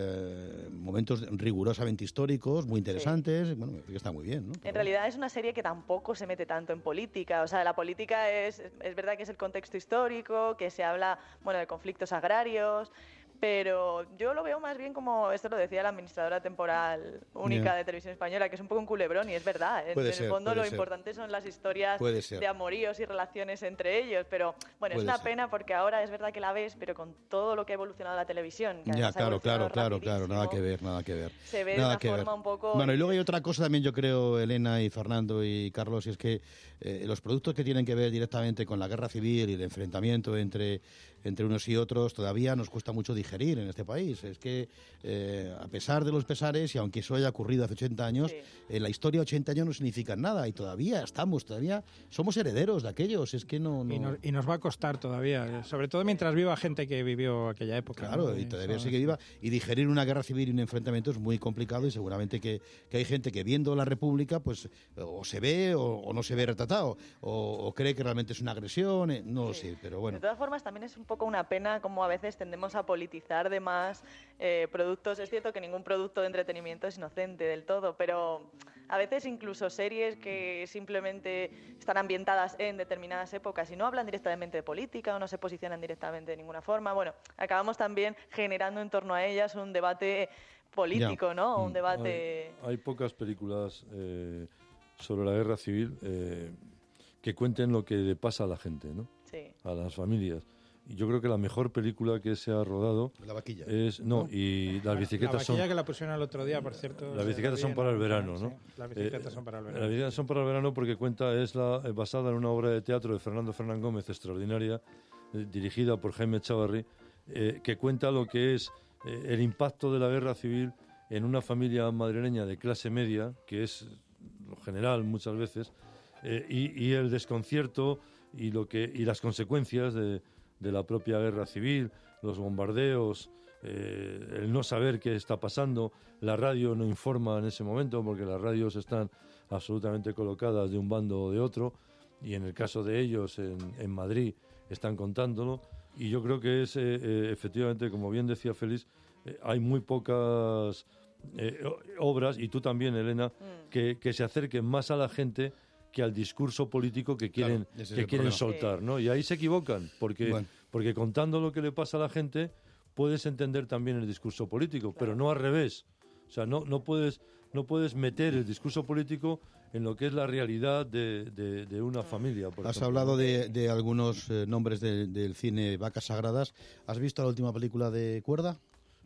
eh, momentos rigurosamente históricos, muy interesantes. Sí. Bueno, que está muy bien, ¿no? Pero... En realidad es una serie que tampoco se mete tanto en política. O sea, la política es, es verdad que es el contexto histórico, que se habla, bueno, de conflictos agrarios, pero yo lo veo más bien como, esto lo decía la administradora temporal única yeah. de Televisión Española, que es un poco un culebrón, y es verdad. En, puede en ser, el fondo lo ser. importante son las historias de amoríos y relaciones entre ellos, pero bueno, puede es una ser. pena porque ahora es verdad que la ves, pero con todo lo que ha evolucionado la televisión. Que ya, claro, claro, claro, claro, nada que ver, nada que ver. Se ve nada de una que forma ver. un poco... Bueno, y luego hay otra cosa también, yo creo, Elena y Fernando y Carlos, y es que eh, los productos que tienen que ver directamente con la guerra civil y el enfrentamiento entre, entre unos y otros todavía nos cuesta mucho digerir en este país. Es que, eh, a pesar de los pesares, y aunque eso haya ocurrido hace ochenta años, sí. en la historia ochenta años no significan nada, y todavía estamos, todavía somos herederos de aquellos. Es que no... no... Y, nos, y nos va a costar todavía, sobre todo mientras viva gente que vivió aquella época. Claro, ¿no? y todavía eso, sigue viva. Y digerir una guerra civil y un enfrentamiento es muy complicado, y seguramente que, que hay gente que viendo La República, pues o se ve o, o no se ve retratado, o, o cree que realmente es una agresión, eh, no lo sí. sé, pero bueno. De todas formas, también es un poco una pena como a veces tendemos a politizar de más eh, productos. Es cierto que ningún producto de entretenimiento es inocente del todo, pero a veces incluso series que simplemente están ambientadas en determinadas épocas y no hablan directamente de política o no se posicionan directamente de ninguna forma, bueno, acabamos también generando en torno a ellas un debate político, ya. ¿no? Un debate... Hay, hay pocas películas eh, sobre la guerra civil eh, que cuenten lo que le pasa a la gente, ¿no? Sí. A las familias. Y yo creo que la mejor película que se ha rodado... La vaquilla. Es, no, ¿no? Y las bicicletas son... La vaquilla, que la pusieron el otro día, por cierto. Las bicicletas son para el verano, ¿no? Sí, las bicicletas eh, son para el verano. Las bicicletas son para el verano porque cuenta, es la, es basada en una obra de teatro de Fernando Fernán Gómez, extraordinaria, eh, dirigida por Jaime Chavarri, eh, que cuenta lo que es eh, el impacto de la guerra civil en una familia madrileña de clase media, que es lo general muchas veces, eh, y, y el desconcierto y, lo que, y las consecuencias de... de la propia guerra civil, los bombardeos, eh, el no saber qué está pasando. La radio no informa en ese momento porque las radios están absolutamente colocadas de un bando o de otro, y en el caso de ellos en, en Madrid están contándolo, y yo creo que es eh, eh, efectivamente, como bien decía Félix, eh, hay muy pocas eh, obras, y tú también, Elena, mm. que, que se acerquen más a la gente que al discurso político que quieren, claro, que quieren soltar, ¿no? Y ahí se equivocan, porque, bueno. porque contando lo que le pasa a la gente puedes entender también el discurso político, claro. pero no al revés. O sea, no, no, puedes, no puedes meter el discurso político en lo que es la realidad de, de, de una familia. Por Has ejemplo. hablado de, de algunos eh, nombres de, del cine, vacas sagradas. ¿Has visto la última película de Cuerda?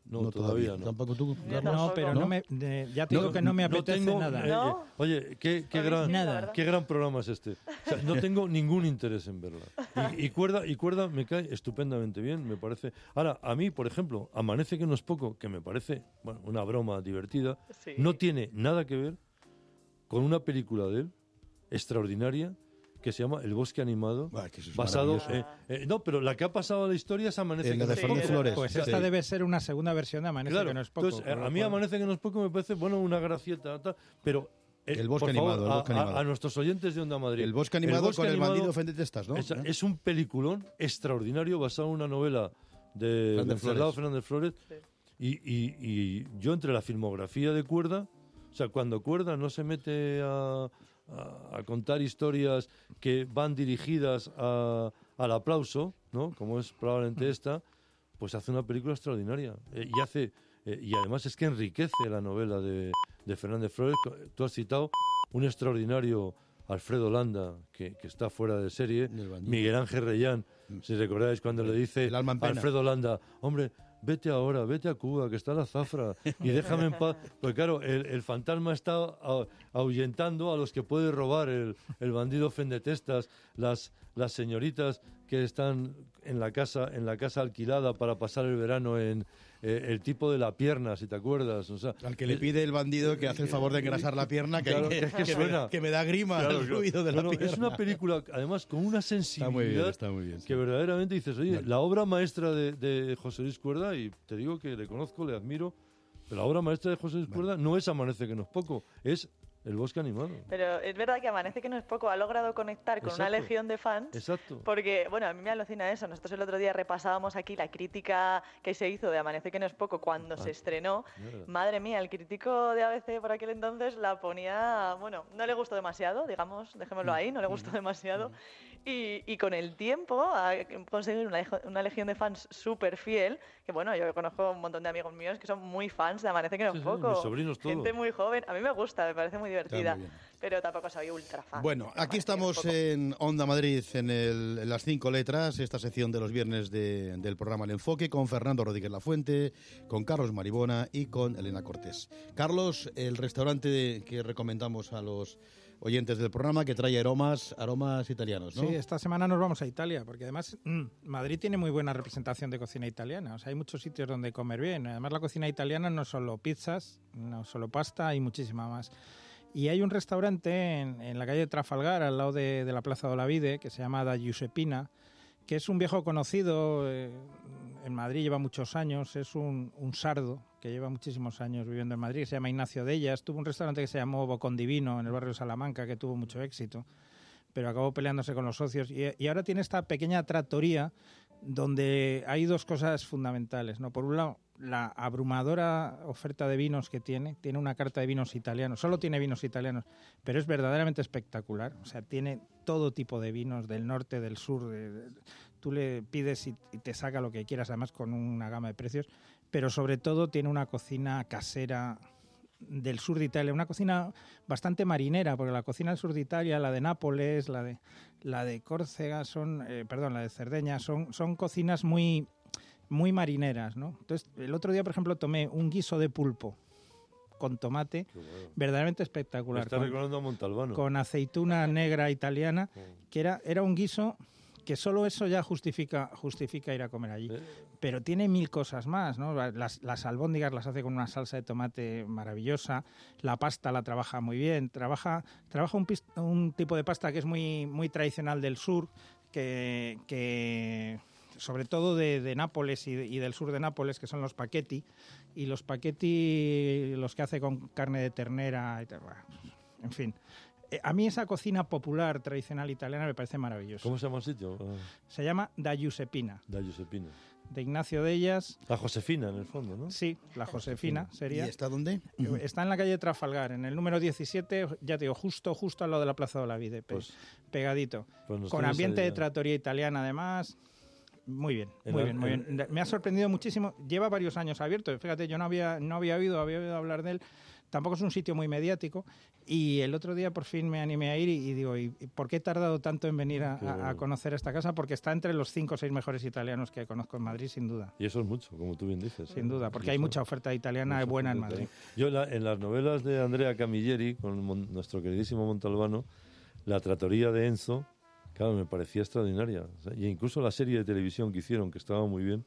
No, no todavía, todavía no. ¿Tampoco tú, Carlos? No, pero no, me, de, ya te digo no, que no me apetece no tengo, nada. Eh, ¿No? Oye, qué, qué, gran, nada. qué gran programa es este. O sea, no tengo ningún interés en verla. Y, y, cuerda, y Cuerda me cae estupendamente bien, me parece. Ahora, a mí, por ejemplo, Amanece que no es poco, que me parece bueno, una broma divertida, sí. no tiene nada que ver con una película de él, extraordinaria, que se llama El bosque animado, bah, que es basado eh, eh, no, pero la que ha pasado a la historia es Amanece en que no es poco. Flores. Pues esta sí. debe ser una segunda versión de Amanece claro, que no es poco. Entonces, a mí Amanece que no es poco me parece, bueno, una gracieta, tal, pero eh, el bosque por animado, favor, el bosque a, animado. A, a nuestros oyentes de Onda Madrid. El bosque animado, el bosque con animado, el bandido Fendetestas, ¿no? Es, es un peliculón extraordinario basado en una novela de Wenceslao Fernández Flores. Sí. Y, y, y yo entre la filmografía de Cuerda, o sea, cuando Cuerda no se mete a A, a contar historias que van dirigidas a, al aplauso, ¿no? Como es probablemente esta, pues hace una película extraordinaria. Eh, y hace eh, y además es que enriquece la novela de, de Fernández Flores. Tú has citado un extraordinario Alfredo Landa, que, que está fuera de serie, Miguel Ángel Reyán, si recordáis cuando le dice Alfredo Landa, hombre, vete ahora, vete a Cuba, que está la zafra, y déjame en paz. Porque claro, el, el fantasma está ahuyentando a los que puede robar el, el bandido Fendetestas, las, las señoritas que están en la casa en la casa alquilada para pasar el verano en eh, el tipo de la pierna, si te acuerdas. O sea, al que le pide el bandido que hace el favor de engrasar la pierna, que, claro, que, que, es que, que, suena. Me, que me da grima claro, el ruido de la bueno, pierna. Es una película, además, con una sensibilidad está muy bien, está muy bien, sí. que verdaderamente dices, oye, vale. la obra maestra de, de José Luis Cuerda, y te digo que le conozco, le admiro, pero la obra maestra de José Luis vale. Cuerda no es Amanece que no es poco, es El bosque animado. Pero es verdad que Amanece que no es poco ha logrado conectar con Exacto. una legión de fans. Exacto. Porque, bueno, a mí me alucina eso. Nosotros el otro día repasábamos aquí la crítica que se hizo de Amanece que no es poco cuando ah, se estrenó. Mierda. Madre mía, el crítico de A B C por aquel entonces la ponía... Bueno, no le gustó demasiado, digamos, dejémoslo ahí, no le gustó demasiado. Y, y con el tiempo ha conseguido una, una legión de fans súper fiel, que bueno, yo conozco un montón de amigos míos que son muy fans de Amanece que no es sí, poco. Sí, mis sobrinos todos. Gente muy joven. A mí me gusta, me parece muy divertida, muy pero tampoco soy ultra fan. Bueno, aquí estamos en Onda Madrid, en, el, en las cinco letras, esta sección de los viernes de, del programa El Enfoque, con Fernando Rodríguez Lafuente, con Carlos Maribona y con Elena Cortés. Carlos, el restaurante que recomendamos a los oyentes del programa, que trae aromas aromas italianos, ¿no? Sí, esta semana nos vamos a Italia, porque además mmm, Madrid tiene muy buena representación de cocina italiana. O sea, hay muchos sitios donde comer bien. Además, la cocina italiana no es solo pizzas, no solo pasta, hay muchísima más. Y hay un restaurante en, en la calle de Trafalgar, al lado de, de la Plaza de Olavide, que se llama Da Giuseppina, que es un viejo conocido, eh, en Madrid lleva muchos años, es un, un sardo que lleva muchísimos años viviendo en Madrid, se llama Ignacio Dellas, tuvo un restaurante que se llamó Bocondivino en el barrio de Salamanca, que tuvo mucho éxito, pero acabó peleándose con los socios, y, y ahora tiene esta pequeña trattoria donde hay dos cosas fundamentales, ¿no? Por un lado, la abrumadora oferta de vinos que tiene, tiene una carta de vinos italianos, solo tiene vinos italianos, pero es verdaderamente espectacular, o sea, tiene todo tipo de vinos del norte, del sur, de, de, tú le pides y, y te saca lo que quieras, además con una gama de precios, pero sobre todo tiene una cocina casera del sur de Italia, una cocina bastante marinera, porque la cocina del sur de Italia, la de Nápoles, la de la de Córcega, son, eh, perdón, la de Cerdeña, son, son cocinas muy, muy marineras, ¿no? Entonces, el otro día, por ejemplo, tomé un guiso de pulpo con tomate, bueno. verdaderamente espectacular. Me está recordando a Montalbano. Con aceituna negra italiana, que era, era un guiso que solo eso ya justifica justifica ir a comer allí. ¿Eh? Pero tiene mil cosas más, ¿no? Las, las albóndigas las hace con una salsa de tomate maravillosa, la pasta la trabaja muy bien, trabaja trabaja un, un tipo de pasta que es muy muy tradicional del sur, que, que sobre todo de, de Nápoles y, de, y del sur de Nápoles, que son los spaghetti, y los spaghetti los que hace con carne de ternera, y tal, en fin. A mí esa cocina popular, tradicional italiana, me parece maravillosa. ¿Cómo se llama el sitio? Se llama Da Giuseppina. Da Giuseppina. De Ignacio Dellas. La Josefina, en el fondo, ¿no? Sí, la Josefina sería. ¿Y está dónde? Está en la calle de Trafalgar, en el número diecisiete, ya te digo, justo, justo al lado de la Plaza de Olavide, pues, pegadito. Pues con ambiente de trattoria italiana, además. Muy bien, muy el, bien, muy bien. Me ha sorprendido muchísimo. Lleva varios años abierto. Fíjate, yo no había, no había oído, había oído hablar de él. tampoco es un sitio muy mediático. Y el otro día por fin me animé a ir y, y digo, ¿y por qué he tardado tanto en venir a, a, a conocer esta casa? Porque está entre los cinco o seis mejores italianos que conozco en Madrid, sin duda. Y eso es mucho, como tú bien dices. Sin duda, porque hay mucha oferta italiana mucha buena en Madrid. Yo la, en las novelas de Andrea Camilleri, con mon, nuestro queridísimo Montalbano, la trattoria de Enzo, claro, me parecía extraordinaria. O sea, y incluso la serie de televisión que hicieron, que estaba muy bien.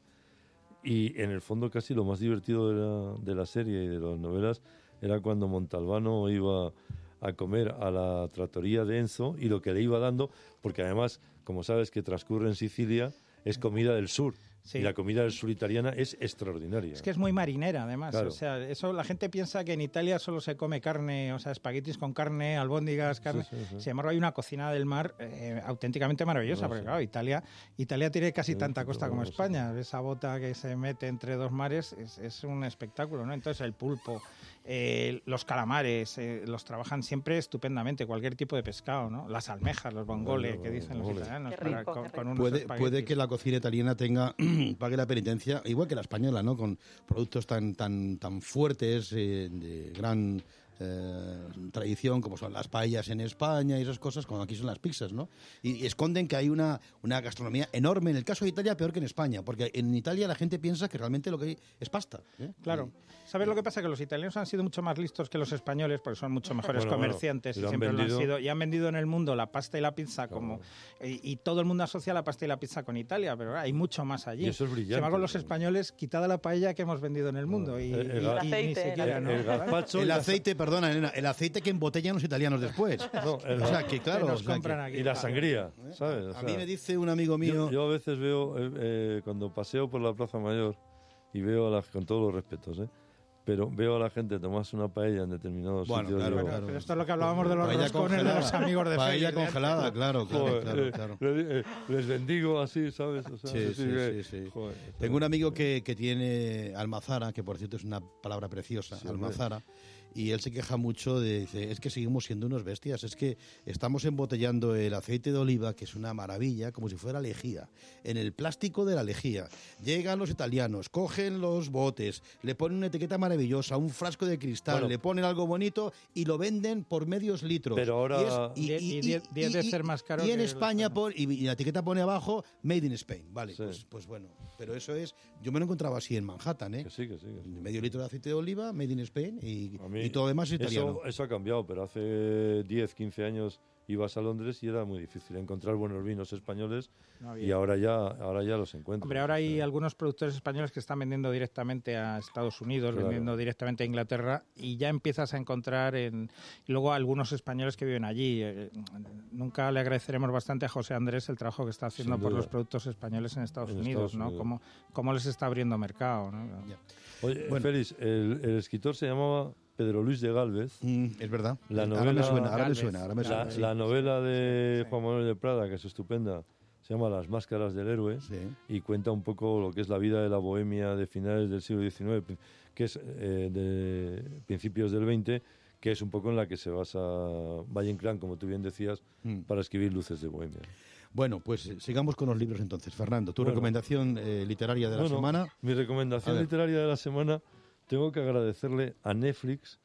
Y en el fondo casi lo más divertido de la, de la serie y de las novelas era cuando Montalbano iba a comer a la trattoria de Enzo y lo que le iba dando, porque además, como sabes que transcurre en Sicilia, es comida del sur. Sí. Y la comida del sur italiana es extraordinaria. Es que es muy marinera, además. Claro. O sea, eso la gente piensa que en Italia solo se come carne, o sea, espaguetis con carne, albóndigas, carne. Sí, sí, sí. Sin embargo, hay una cocina del mar eh, auténticamente maravillosa, no, porque sí. claro, Italia, Italia tiene casi sí, tanta costa como España. Sí. Esa bota que se mete entre dos mares es, es un espectáculo, ¿no? Entonces, el pulpo, eh, los calamares, eh, los trabajan siempre estupendamente, cualquier tipo de pescado, ¿no? Las almejas, los bongole, bueno, que dicen los italianos. Qué rico, para, con, qué con unos puede, puede que la cocina italiana tenga pague la penitencia, igual que la española, ¿no? Con productos tan tan tan fuertes, eh, de gran eh, tradición, como son las paellas en España y esas cosas, como aquí son las pizzas, ¿no? Y, y esconden que hay una, una gastronomía enorme. En el caso de Italia, peor que en España, porque en Italia la gente piensa que realmente lo que hay es pasta, ¿eh? Claro. Y, ¿Sabes lo que pasa? Que los italianos han sido mucho más listos que los españoles, porque son mucho mejores bueno, comerciantes bueno, y siempre lo han sido. Y han vendido en el mundo la pasta y la pizza como... Claro. Y, y todo el mundo asocia la pasta y la pizza con Italia, pero hay mucho más allí. Y eso es brillante. Sin embargo, los españoles, quitada la paella que hemos vendido en el mundo. Y, el, el, y, aceite, y ni siquiera, el, ¿no? el gazpacho... El aceite, perdona, Elena, el aceite que embotellan los italianos después. No, el, o sea, que claro... nos o sea, compran que, aquí, y la claro. sangría, ¿sabes? O a sea, mí me dice un amigo mío... Yo, yo a veces veo, eh, eh, cuando paseo por la Plaza Mayor, y veo, a la, con todos los respetos, ¿eh? pero veo a la gente tomarse una paella en determinados bueno, sitios. Claro, digo, claro. Pero esto es lo que hablábamos de los paella roscones de los amigos de paella Félix. congelada, claro, claro, joder, claro, eh, claro. Les, les bendigo así, ¿sabes? O sea, sí, así sí, que, sí, sí. Joder, Tengo un amigo que, que tiene almazara, que por cierto es una palabra preciosa, sí, almazara, y él se queja mucho de, dice, es que seguimos siendo unos bestias, es que estamos embotellando el aceite de oliva, que es una maravilla, como si fuera lejía, en el plástico de la lejía. Llegan los italianos, cogen los botes, le ponen una etiqueta maravillosa, un frasco de cristal, bueno, le ponen algo bonito y lo venden por medios litros. Pero ahora... Y, es, y, y, y, y, y, y de ser más caro. Y en España, pon, y, y la etiqueta pone abajo, Made in Spain, vale, sí. pues, pues bueno, pero eso es, yo me lo encontraba así en Manhattan, ¿eh? Que sí, que sí, que sí. Medio litro de aceite de oliva, Made in Spain, y, mí, y todo lo demás es italiano. Eso, eso ha cambiado, pero hace diez, quince años ibas a Londres y era muy difícil encontrar buenos vinos españoles no y ahora ya ahora ya los encuentras. Hombre, ahora hay algunos productores españoles que están vendiendo directamente a Estados Unidos, claro. vendiendo directamente a Inglaterra y ya empiezas a encontrar en y luego algunos españoles que viven allí. Eh, nunca le agradeceremos bastante a José Andrés el trabajo que está haciendo por los productos españoles en Estados en Unidos, Estados ¿no? Unidos. Cómo, cómo les está abriendo mercado, ¿no? Ya. Oye, bueno. Félix, el, el escritor se llamaba Pedro Luis de Galvez. Mm, es verdad. La novela, ahora me suena, ahora me suena. Ahora me suena la, sí. la novela de sí. Juan Manuel de Prada, que es estupenda, se llama Las máscaras del héroe sí. y cuenta un poco lo que es la vida de la bohemia de finales del siglo diecinueve, que es eh, de principios del veinte, que es un poco en la que se basa Valle Inclán, como tú bien decías, mm. para escribir Luces de Bohemia. Bueno, pues eh, sigamos con los libros entonces. Fernando, tu bueno, recomendación eh, literaria de la bueno, semana. Mi recomendación literaria de la semana, tengo que agradecerle a Netflix.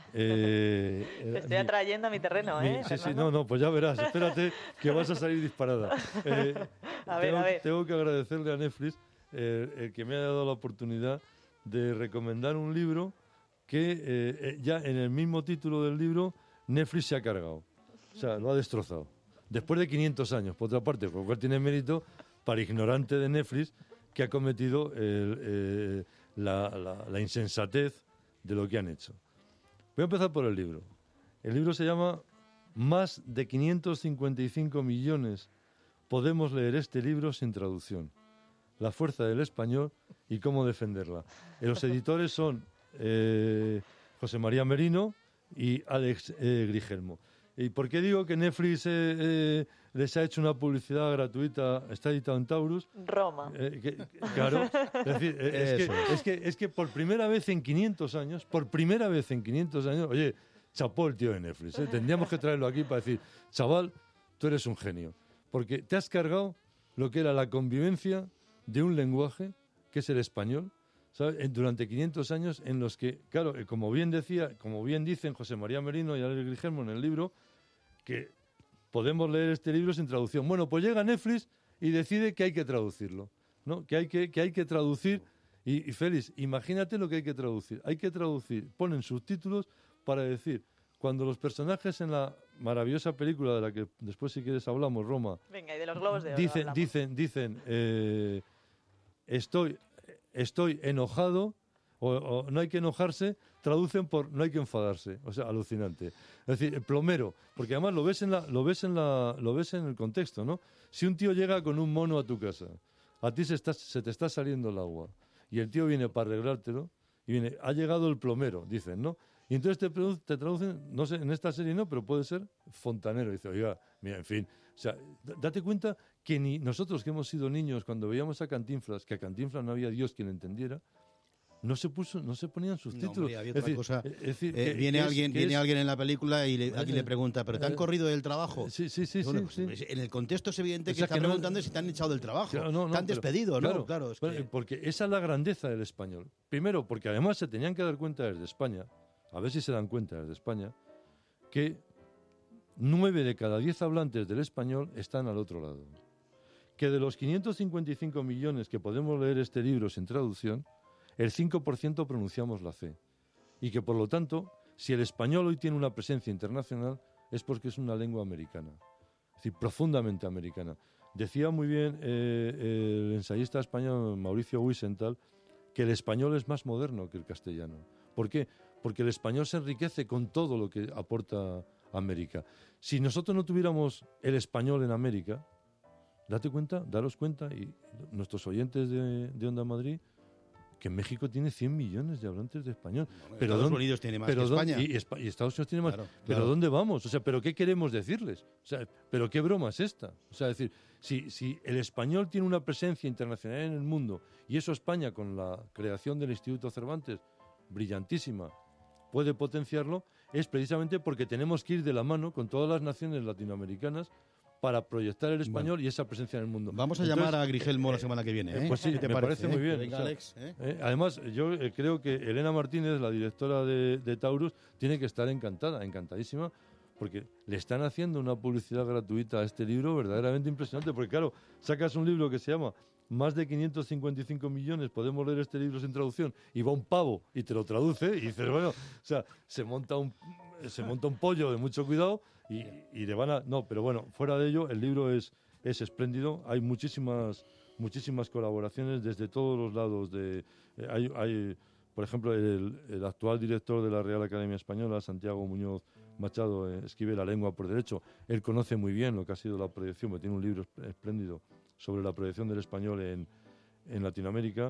Eh, Te estoy mi, atrayendo a mi terreno, mi, ¿eh? Sí, sí, no, no, pues ya verás, espérate que vas a salir disparada. Eh, a ver, tengo, a ver. Tengo que agradecerle a Netflix eh, el que me haya dado la oportunidad de recomendar un libro que eh, eh, ya en el mismo título del libro Netflix se ha cargado. O sea, lo ha destrozado. Después de quinientos años, por otra parte, por lo cual tiene mérito para ignorante de Netflix que ha cometido el, eh, la, la, la insensatez de lo que han hecho. Voy a empezar por el libro. El libro se llama Más de quinientos cincuenta y cinco millones podemos leer este libro sin traducción. La fuerza del español y cómo defenderla. Y los editores son eh, José María Merino y Alex eh, Grigelmo. ¿Y por qué digo que Netflix eh, eh, les ha hecho una publicidad gratuita? Está editado en Taurus. Roma. Eh, que, claro. Es decir, eh, es, que, es, que, es que por primera vez en quinientos años, por primera vez en quinientos años, oye, chapó el tío de Netflix. ¿eh? Tendríamos que traerlo aquí para decir, chaval, tú eres un genio. Porque te has cargado lo que era la convivencia de un lenguaje, que es el español, ¿sabes? Durante quinientos años en los que, claro, como bien decía, como bien dicen José María Merino y Alex Grigelmo en el libro, que podemos leer este libro sin traducción. Bueno, pues llega Netflix y decide que hay que traducirlo, ¿no? Que hay que, que, hay que traducir. Y, y Félix, imagínate lo que hay que traducir. Hay que traducir, ponen subtítulos para decir, cuando los personajes en la maravillosa película de la que después si quieres hablamos, Roma, venga, y de los globos de oro dicen, hablamos. dicen, dicen, eh, estoy, estoy enojado, o, o no hay que enojarse, traducen por no hay que enfadarse. O sea, alucinante. Es decir, el plomero, porque además lo ves en la, lo ves en la, lo ves en el contexto, ¿no? Si un tío llega con un mono a tu casa, a ti se, está, se te está saliendo el agua, y el tío viene para arreglártelo, y viene, ha llegado el plomero, dicen, ¿no? Y entonces te, te traducen, no sé, en esta serie no, pero puede ser fontanero. Dice, oiga, mira, en fin, o sea, date cuenta que ni nosotros que hemos sido niños, cuando veíamos a Cantinflas, que a Cantinflas no había Dios quien entendiera, no se puso, no se ponían subtítulos. No, hombre, había es otra decir, cosa. Es decir, eh, que, viene que alguien, es, que viene es, alguien en la película y le, vale, alguien le pregunta, ¿pero te han eh, corrido del trabajo? Sí, sí, sí, bueno, sí, pues, sí. En el contexto es evidente O que sea, está que no- preguntando si te han echado del trabajo. Claro, no, no, te han pero- despedido, claro, ¿no? Claro, es bueno, que- porque esa es la grandeza del español. Primero, porque además se tenían que dar cuenta desde España, a ver si se dan cuenta desde España, que nueve de cada diez hablantes del español están al otro lado. Que de los quinientos cincuenta y cinco millones que podemos leer este libro sin traducción, el cinco por ciento pronunciamos la C. Y que, por lo tanto, si el español hoy tiene una presencia internacional, es porque es una lengua americana. Es decir, profundamente americana. Decía muy bien eh, el ensayista español Mauricio Wiesenthal que el español es más moderno que el castellano. ¿Por qué? Porque el español se enriquece con todo lo que aporta América. Si nosotros no tuviéramos el español en América, date cuenta, daros cuenta, y nuestros oyentes de, de Onda Madrid, que México tiene cien millones de hablantes de español. Bueno, pero Estados ¿dónde- Unidos tiene más pero que ¿dónde- España. Y, Espa- y Estados Unidos tiene más. Claro, ¿Pero claro. dónde vamos? O sea, ¿pero qué queremos decirles? O sea, ¿pero qué broma es esta? O sea, es decir, si, si el español tiene una presencia internacional en el mundo, y eso España, con la creación del Instituto Cervantes, brillantísima, puede potenciarlo, es precisamente porque tenemos que ir de la mano con todas las naciones latinoamericanas para proyectar el español y esa presencia en el mundo. Vamos a Entonces, llamar a Grigelmo la semana que viene, ¿eh? Pues sí, ¿Qué te me parece, parece muy eh? bien. Venga, O sea, Alex, ¿eh? eh, además, yo eh, creo que Elena Martínez, la directora de, de Taurus, tiene que estar encantada, encantadísima, porque le están haciendo una publicidad gratuita a este libro verdaderamente impresionante. Porque claro, sacas un libro que se llama Más de quinientos cincuenta y cinco millones, podemos leer este libro sin traducción, y va un pavo y te lo traduce, y dices, bueno, o sea, se monta un, se monta un pollo de mucho cuidado y, y le van a... No, pero bueno, fuera de ello, el libro es, es espléndido. Hay muchísimas, muchísimas colaboraciones desde todos los lados. De, eh, hay, hay, por ejemplo, el, el actual director de la Real Academia Española, Santiago Muñoz Machado, eh, escribe La lengua por derecho. Él conoce muy bien lo que ha sido la proyección, porque tiene un libro esp- espléndido sobre la proyección del español en, en Latinoamérica.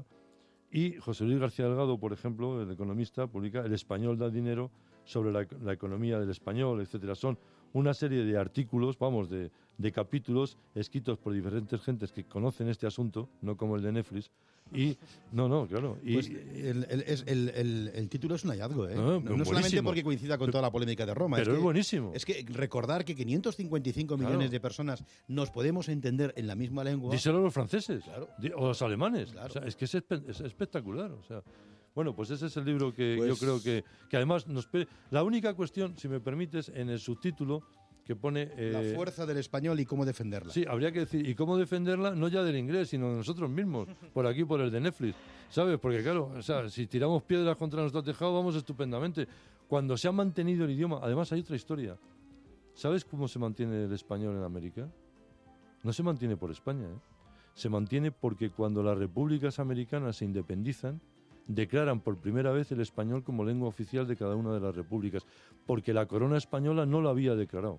Y José Luis García Delgado, por ejemplo, el economista, publica El español da dinero, sobre la, la economía del español, etcétera. Son una serie de artículos, vamos, de, de capítulos escritos por diferentes gentes que conocen este asunto, no como el de Netflix. Y, no, no, claro. Y, Pues el, el- es- el- el- el título es un hallazgo, ¿eh? No, No, no buenísimo. solamente porque coincida con toda la polémica de Roma. Pero que- es buenísimo. Es que recordar que quinientos cincuenta y cinco Claro. millones de personas nos podemos entender en la misma lengua. díselo a los franceses di- o los alemanes. Claro. O sea, es que es, espe- es espectacular. O sea, bueno, pues ese es el libro que Pues- yo creo que, que además nos... pe- La única cuestión, si me permites, en el subtítulo que pone... La eh, fuerza del español y cómo defenderla. Sí, habría que decir, ¿y cómo defenderla? No ya del inglés, sino de nosotros mismos, por aquí, por el de Netflix, ¿sabes? Porque claro, o sea, si tiramos piedras contra nuestro tejado, vamos estupendamente. Cuando se ha mantenido el idioma, además hay otra historia. ¿Sabes cómo se mantiene el español en América? No se mantiene por España, ¿eh? Se mantiene porque cuando las repúblicas americanas se independizan, declaran por primera vez el español como lengua oficial de cada una de las repúblicas, porque la corona española no lo había declarado.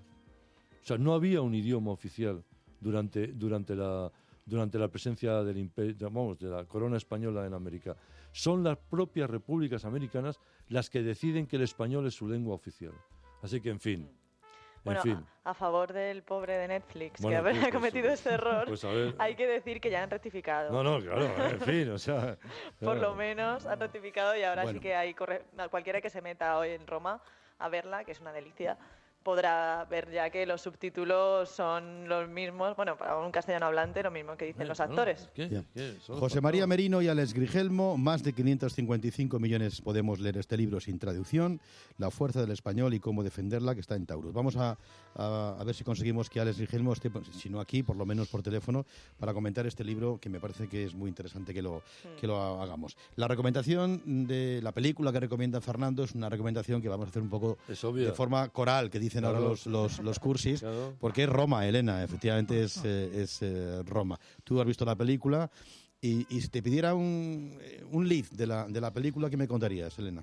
O sea, no había un idioma oficial durante, durante, la, durante la presencia del imperio, vamos, de la corona española en América. Son las propias repúblicas americanas las que deciden que el español es su lengua oficial. Así que, en fin, Bueno, en fin. a, a favor del pobre de Netflix, Bueno, que haber pues, cometido pues, este error, pues, a ver. hay que decir que ya han rectificado. No, no, claro, en fin, o sea... Por claro. lo menos han rectificado y ahora Bueno. sí que hay corre- cualquiera que se meta hoy en Roma a verla, que es una delicia, podrá ver ya que los subtítulos son los mismos, bueno, para un castellano hablante, lo mismo que dicen Eh, los no, actores. ¿qué? ¿Qué? Solo José faltaba. María Merino y Alex Grigelmo, más de quinientos cincuenta y cinco millones podemos leer este libro sin traducción, La fuerza del español y cómo defenderla, que está en Taurus. Vamos a, a, a ver si conseguimos que Alex Grigelmo esté, si no aquí, por lo menos por teléfono, para comentar este libro, que me parece que es muy interesante que lo, que lo hagamos. La recomendación de la película que recomienda Fernando es una recomendación que vamos a hacer un poco Es obvia. de forma coral, que dicen Claro. ahora los, los, los cursis, Claro. porque es Roma, Elena, efectivamente es, eh, es eh, Roma. Tú has visto la película y, y si te pidiera un, eh, un lead de la, de la película, ¿qué me contarías, Elena?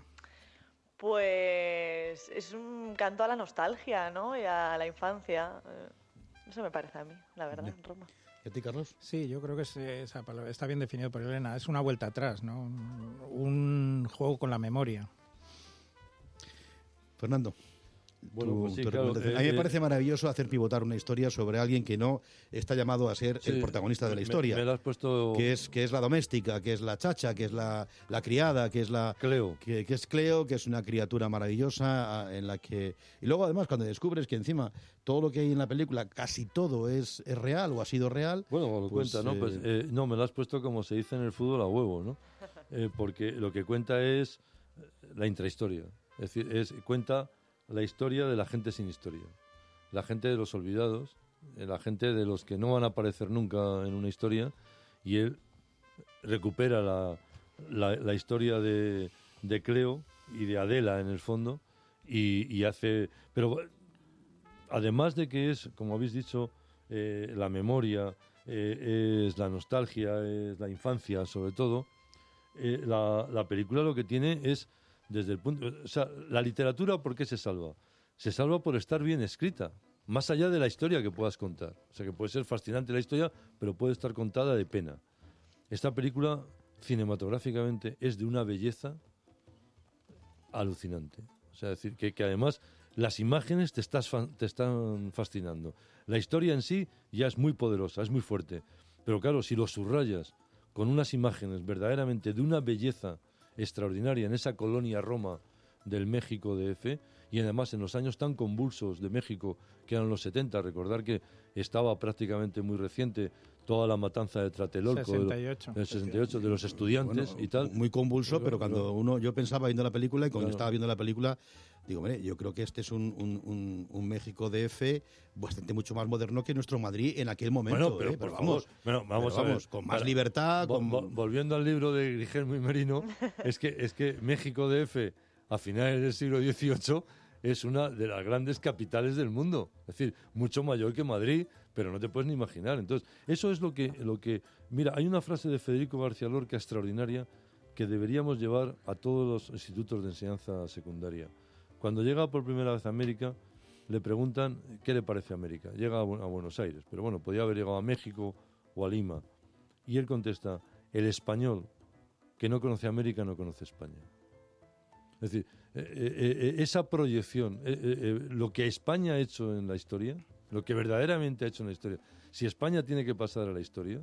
Pues es un canto a la nostalgia, ¿no? Y a la infancia. Eh, Eso me parece a mí, la verdad, Ya. Roma. ¿Y a ti, Carlos? Sí, yo creo que es, esa palabra está bien definido por Elena. Es una vuelta atrás, ¿no? Un juego con la memoria. Fernando. Bueno, tu- pues sí, tu claro, recomendación. eh, a mí me eh, parece maravilloso hacer pivotar una historia sobre alguien que no está llamado a ser Sí, el protagonista de la me- historia. me la has puesto- que es que es la doméstica, que es la chacha, que es la, la criada, que es la Cleo. Que, que es Cleo, que es una criatura maravillosa ah, en la que y luego además cuando descubres que encima todo lo que hay en la película, casi todo es, es real o ha sido real. Bueno, lo pues, cuenta, ¿no? eh, Pues, eh, no, me lo has puesto como se dice en el fútbol a huevo, ¿no? Eh, porque lo que cuenta es la intrahistoria. Es decir, es, cuenta la historia de la gente sin historia. La gente de los olvidados, eh, la gente de los que no van a aparecer nunca en una historia, y él recupera la, la, la historia de, de Cleo y de Adela en el fondo, y, y hace... Pero además de que es, como habéis dicho, eh, la memoria, eh, es la nostalgia, es la infancia sobre todo, eh, la, la película lo que tiene es, desde el punto... O sea, la literatura, ¿por qué se salva? Se salva por estar bien escrita, más allá de la historia que puedas contar. O sea, que puede ser fascinante la historia, pero puede estar contada de pena. Esta película, cinematográficamente, es de una belleza alucinante. O sea, decir, que, que además las imágenes te, estás fa- te están fascinando. La historia en sí ya es muy poderosa, es muy fuerte. Pero claro, si lo subrayas con unas imágenes verdaderamente de una belleza extraordinaria en esa colonia Roma del México D F, y además en los años tan convulsos de México, que eran los setenta, recordar que estaba prácticamente muy reciente toda la matanza de Tlatelolco, sesenta y ocho. Eh, del sesenta y ocho, de los estudiantes Bueno, y tal. Muy convulso, Claro, pero cuando claro. uno, yo pensaba viendo la película y cuando Claro. estaba viendo la película, digo, mire, yo creo que este es un, un, un, un México D F bastante mucho más moderno que nuestro Madrid en aquel momento. Bueno, pero, ¿eh? por vamos, favor. Bueno, vamos pero a ver. con más Para- libertad, Vo- con... vo- volviendo al libro de Grigelmo y Merino, es que, es que México D F, a finales del siglo dieciocho, es una de las grandes capitales del mundo. Es decir, mucho mayor que Madrid, pero no te puedes ni imaginar. Entonces, eso es lo que... lo que mira, hay una frase de Federico García Lorca extraordinaria que deberíamos llevar a todos los institutos de enseñanza secundaria. Cuando llega por primera vez a América, le preguntan qué le parece América. Llega a, Bu- a Buenos Aires, pero bueno, podía haber llegado a México o a Lima. Y él contesta, el español que no conoce América no conoce España. Es decir, eh, eh, eh, esa proyección, eh, eh, eh, lo que España ha hecho en la historia, lo que verdaderamente ha hecho en la historia, si España tiene que pasar a la historia,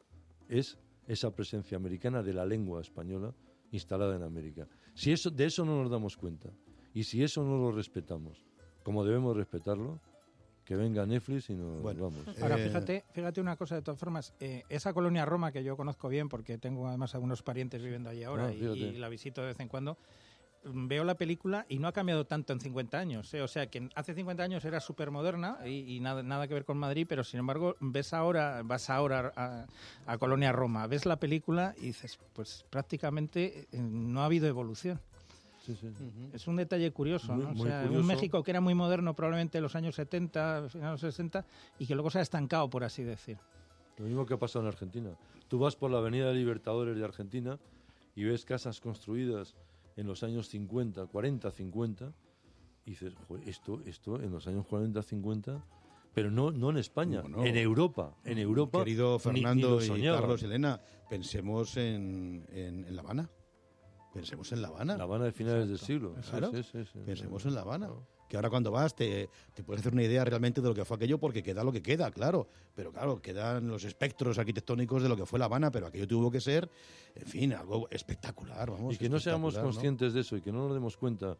es esa presencia americana de la lengua española instalada en América. Si eso, de eso no nos damos cuenta, y si eso no lo respetamos, como debemos respetarlo, que venga Netflix y nos Bueno, vamos. Ahora, Eh, fíjate, fíjate una cosa de todas formas. eh, esa colonia Roma que yo conozco bien porque tengo además algunos parientes viviendo allí ahora Ah, y, fíjate. y la visito de vez en cuando, mm, veo la película y no ha cambiado tanto en cincuenta años. ¿eh? O sea, que hace cincuenta años era súper moderna y, y nada, nada que ver con Madrid, pero sin embargo ves ahora, vas ahora a, a Colonia Roma, ves la película y dices, pues prácticamente eh, no ha habido evolución. Sí, sí. Es un detalle curioso, Muy- ¿no? O muy sea, curioso. un México que era muy moderno probablemente en los años setenta, finales de los sesenta, y que luego se ha estancado, por así decir. Lo mismo que ha pasado en Argentina. Tú vas por la Avenida Libertadores de Argentina y ves casas construidas en los años cincuenta, cuarenta, cincuenta, y dices, "Joder, esto, esto en los años cuarenta, cincuenta, pero no, no en España, Bueno, en Europa. En Europa. Querido ni- ni Fernando lo y soñaban. Carlos y Elena, pensemos en, en, en La Habana. Pensemos en La Habana. La Habana de finales del siglo. Sí, Claro. sí, sí, sí. Pensemos en La Habana. Que ahora cuando vas te, te puedes hacer una idea realmente de lo que fue aquello porque queda lo que queda, claro. Pero claro, quedan los espectros arquitectónicos de lo que fue La Habana, pero aquello tuvo que ser, en fin, algo espectacular, vamos. Y que no seamos espectacular, ¿no? conscientes de eso y que no nos demos cuenta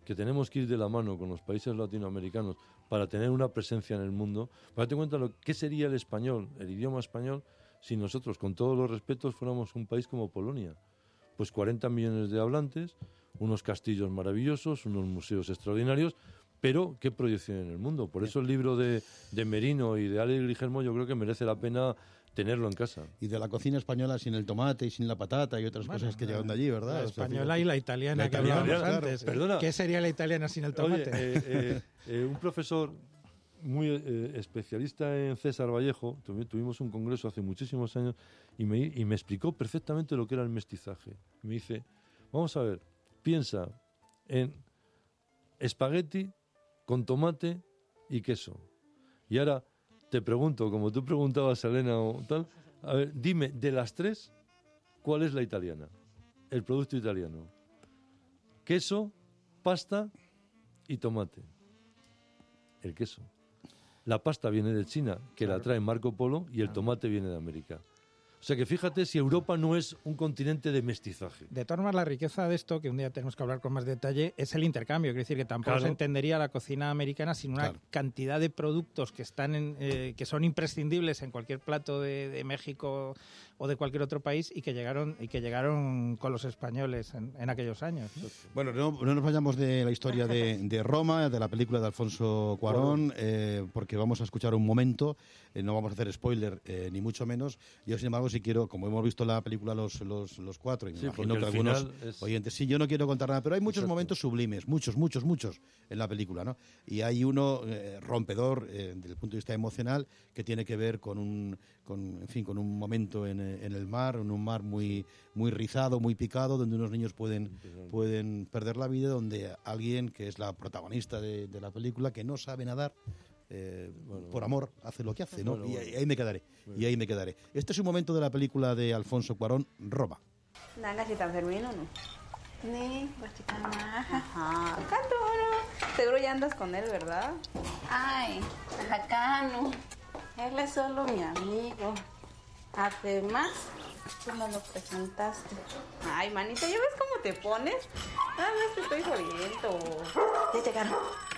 que tenemos que ir de la mano con los países latinoamericanos para tener una presencia en el mundo, para darte cuenta lo qué sería el español, el idioma español, si nosotros, con todos los respetos, fuéramos un país como Polonia. Pues cuarenta millones de hablantes, unos castillos maravillosos, unos museos extraordinarios, pero qué proyección en el mundo. Por eso el libro de, de Merino y de Alex Guillermo yo creo que merece la pena tenerlo en casa. Y de la cocina española sin el tomate y sin la patata y otras bueno, cosas que llegan de allí, ¿verdad? La española o sea, y la italiana la que italiana, hablábamos claro, antes. Perdona. ¿Qué sería la italiana sin el tomate? Oye, eh, eh, eh, un profesor muy eh, especialista en César Vallejo, tuvimos un congreso hace muchísimos años y me, y me explicó perfectamente lo que era el mestizaje. Me dice, vamos a ver, piensa en espagueti con tomate y queso. Y ahora te pregunto, como tú preguntabas, Elena, o tal, a ver, dime, de las tres, ¿cuál es la italiana? El producto italiano. Queso, pasta y tomate. El queso. La pasta viene de China, que claro. la trae Marco Polo, y el claro. tomate viene de América. O sea que fíjate si Europa no es un continente de mestizaje. De todas formas, la riqueza de esto, que un día tenemos que hablar con más detalle, es el intercambio. Quiero decir que tampoco claro. se entendería la cocina americana sin una claro. cantidad de productos que están en, eh, que son imprescindibles en cualquier plato de, de México o de cualquier otro país y que llegaron y que llegaron con los españoles en, en aquellos años. ¿no? Bueno, no, no nos vayamos de la historia de, de Roma, de la película de Alfonso Cuarón, eh, porque vamos a escuchar un momento, eh, no vamos a hacer spoiler, eh, ni mucho menos. Yo, sin embargo, si quiero, como hemos visto la película los, los, los cuatro, y me sí, imagino que algunos es... oyentes, sí, yo no quiero contar nada, pero hay muchos Exacto. momentos sublimes, muchos, muchos, muchos en la película, ¿no? Y hay uno eh, rompedor eh, desde el punto de vista emocional que tiene que ver con un, con, en fin, con un momento en, en el mar, en un mar muy, muy rizado, muy picado, donde unos niños pueden, pueden perder la vida, donde alguien que es la protagonista de, de la película, que no sabe nadar, Eh, bueno, por amor hace lo que hace, ¿no? Bueno, y ahí, ahí me quedaré, bueno. y ahí me quedaré. Este es un momento de la película de Alfonso Cuarón, Roma. Nanga si tan fermino, ¿no? Ni, ajá, Cantoro. Seguro ya andas con él, ¿verdad? Ay, acá no. Él es solo mi amigo. Además, tú me lo presentaste. Ay, manita, ¿ya ves cómo te pones? Ah, no, te estoy jodiendo. Ya llegaron.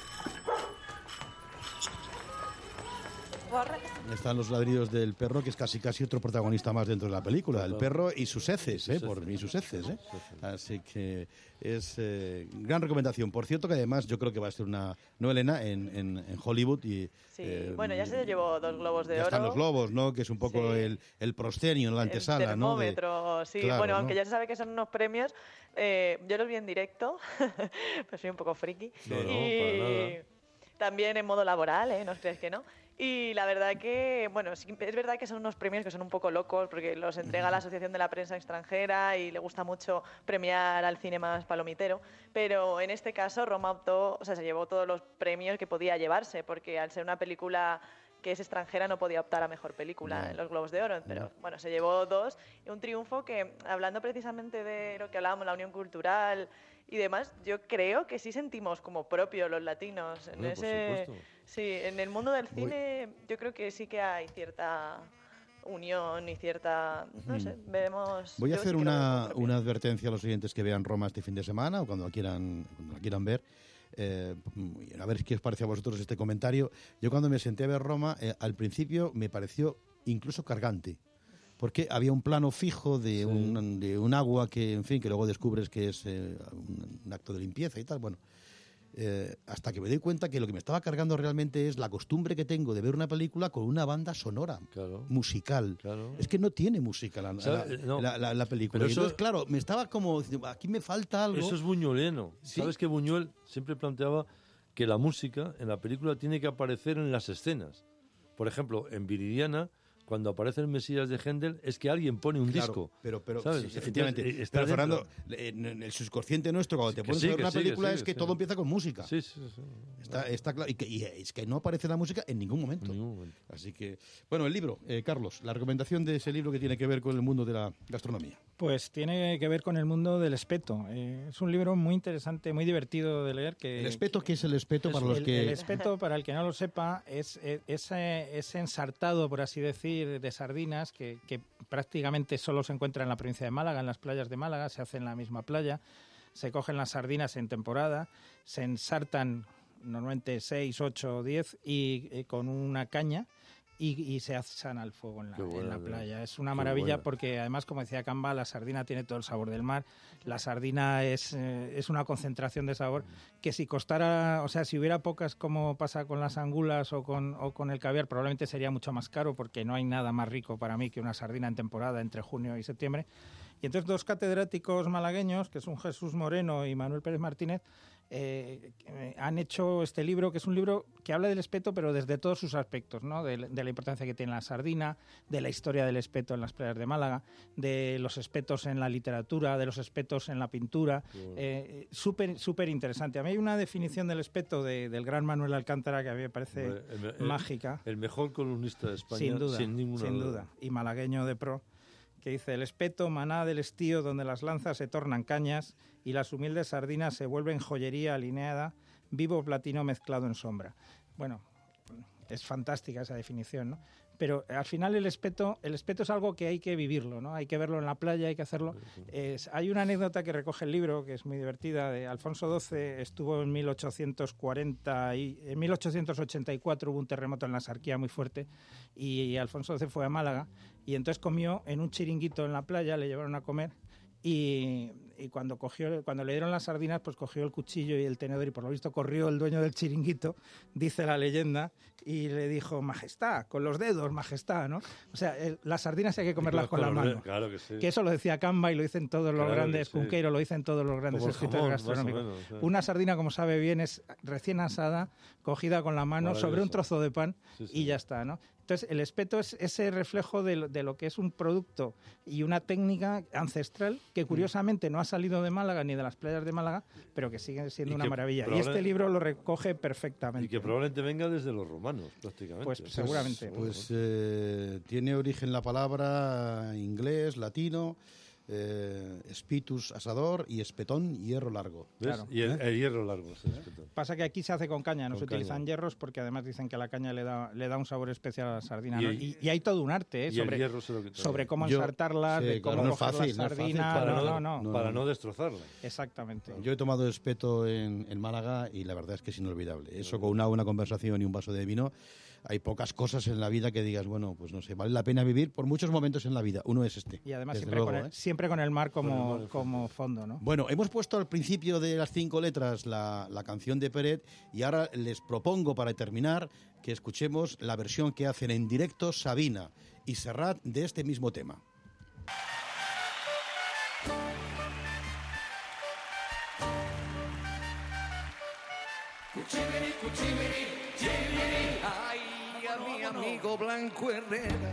Están los ladridos del perro, que es casi casi otro protagonista más dentro de la película. El perro y sus heces, ¿eh? Por, y sus heces, ¿eh? Así que es eh, gran recomendación. Por cierto, que además yo creo que va a ser una... ¿No, Elena? En, en, en Hollywood. Y, sí, eh, bueno, ya se llevó dos globos de ya oro. Están los globos, ¿no? Que es un poco sí. el, el proscenio, la antesala, el termómetro, ¿no? De, sí. Claro, bueno, ¿no? aunque ya se sabe que son unos premios, eh, yo los vi en directo, pues soy un poco friki. No, no, y para nada. También en modo laboral, ¿eh? ¿No crees que no? Y la verdad que, bueno, sí, es verdad que son unos premios que son un poco locos porque los entrega la Asociación de la Prensa Extranjera y le gusta mucho premiar al cine más palomitero, pero en este caso Roma optó, o sea, se llevó todos los premios que podía llevarse, porque al ser una película que es extranjera no podía optar a Mejor Película no. en los Globos de Oro, pero no. bueno, se llevó dos, y un triunfo que, hablando precisamente de lo que hablábamos, la unión cultural y demás, yo creo que sí sentimos como propio los latinos en bueno, ese... Sí, en el mundo del cine Uy. yo creo que sí que hay cierta unión y cierta, no sé, vemos... Voy a hacer sí una, una advertencia a los oyentes que vean Roma este fin de semana o cuando la quieran, cuando la quieran ver. Eh, a ver qué os parece a vosotros este comentario. Yo cuando me senté a ver Roma, eh, al principio me pareció incluso cargante, porque había un plano fijo de, sí. un, de un agua que, en fin, que luego descubres que es eh, un, un acto de limpieza y tal, bueno... Eh, hasta que me doy cuenta que lo que me estaba cargando realmente es la costumbre que tengo de ver una película con una banda sonora, claro, musical. Claro. Es que no tiene música la, la, no, la, la, la película. Eso, entonces, claro, me estaba como, aquí me falta algo. Eso es buñueleno. ¿Sí? ¿Sabes que Buñuel siempre planteaba que la música en la película tiene que aparecer en las escenas? Por ejemplo, en Viridiana, cuando aparece el Mesías de Händel, es que alguien pone un claro, disco. Pero, pero ¿sabes? Sí, efectivamente. Entonces, pero, Fernando, en el subconsciente nuestro, cuando te pones sí, a ver una sí, película, sí, es que sí. todo empieza con música. Sí, sí, sí. Está, está claro. Y, que, y es que no aparece la música en ningún momento. En ningún momento. Así que, bueno, el libro, eh, Carlos, la recomendación de ese libro que tiene que ver con el mundo de la gastronomía. Pues tiene que ver con el mundo del espeto. Eh, es un libro muy interesante, muy divertido de leer. Que, ¿El espeto qué es el espeto para los el, que...? El espeto, para el que no lo sepa, es ese, ese ensartado, por así decir, de sardinas Que, que prácticamente solo se encuentra en la provincia de Málaga, en las playas de Málaga, se hace en la misma playa, se cogen las sardinas en temporada, se ensartan normalmente seis, ocho o diez y eh, con una caña y, y se asan al fuego en la, buena, en la playa. Es una maravilla porque además, como decía Camba, la sardina tiene todo el sabor del mar. La sardina es, eh, es una concentración de sabor que si costara, o sea, si hubiera pocas como pasa con las angulas o con, o con el caviar, probablemente sería mucho más caro porque no hay nada más rico para mí que una sardina en temporada entre junio y septiembre. Y entonces dos catedráticos malagueños, que son Jesús Moreno y Manuel Pérez Martínez, Eh, eh, han hecho este libro, que es un libro que habla del espeto, pero desde todos sus aspectos, ¿no? De, de la importancia que tiene la sardina, de la historia del espeto en las playas de Málaga, de los espetos en la literatura, de los espetos en la pintura. Eh, súper súper interesante. A mí hay una definición del espeto de, del gran Manuel Alcántara que a mí me parece el, el, mágica. El mejor columnista de España, sin duda, sin ninguna sin duda. duda. Y malagueño de pro, que dice: el espeto, maná del estío, donde las lanzas se tornan cañas y las humildes sardinas se vuelven joyería alineada, vivo platino mezclado en sombra. Bueno, es fantástica esa definición, ¿no? Pero al final el espeto, el espeto es algo que hay que vivirlo, ¿no? Hay que verlo en la playa, hay que hacerlo. Es, hay una anécdota que recoge el libro, que es muy divertida, de Alfonso doce, estuvo en mil ochocientos cuarenta y en mil ochocientos ochenta y cuatro hubo un terremoto en la Sarquía muy fuerte y Alfonso doce fue a Málaga y entonces comió en un chiringuito en la playa, le llevaron a comer y, y cuando cogió, cuando le dieron las sardinas, pues cogió el cuchillo y el tenedor y por lo visto corrió el dueño del chiringuito, dice la leyenda, y le dijo: majestad, con los dedos, majestad, ¿no? O sea, el, las sardinas hay que comerlas con, con la mano. Claro que sí. Que eso lo decía Camba y lo dicen todos los claro grandes, sí. Cunqueiro lo dicen todos los grandes escritores gastronómicos. Menos, ¿sí? Una sardina, como sabe bien, es recién asada, cogida con la mano sobre un trozo de pan sí, sí. y ya está, ¿no? Entonces, el espeto es ese reflejo de lo, de lo que es un producto y una técnica ancestral que curiosamente no ha salido de Málaga ni de las playas de Málaga, pero que sigue siendo una maravilla. Y este libro lo recoge perfectamente. Y que probablemente venga desde los romanos, prácticamente. Pues, pues seguramente. Pues eh, tiene origen la palabra inglés, latino, eh, spitus, asador, y espetón, hierro largo. Claro. Y el, el hierro largo es el espetón. Pasa que aquí se hace con caña, no con se utilizan caña. hierros porque además dicen que la caña le da, le da un sabor especial a la sardina. Y, ¿no? y, y hay todo un arte ¿eh? sobre, sobre cómo Yo, ensartarlas, sí, de cómo claro, coger no fácil, la sardina. No para no, no, no, no. Para no destrozarla. Exactamente. Yo he tomado espeto en, en Málaga y la verdad es que es inolvidable. Eso con una buena conversación y un vaso de vino. Hay pocas cosas en la vida que digas, bueno, pues no sé, vale la pena vivir por muchos momentos en la vida. Uno es este. Y además siempre, luego, con el, ¿eh? siempre con el mar como, el mar como fondo, ¿no? Bueno, hemos puesto al principio de las cinco letras la, la canción de Peret y ahora les propongo para terminar que escuchemos la versión que hacen en directo Sabina y Serrat de este mismo tema. Cuchibiri, cuchibiri, chibiri. Ay, a mi amigo Blanco Herrera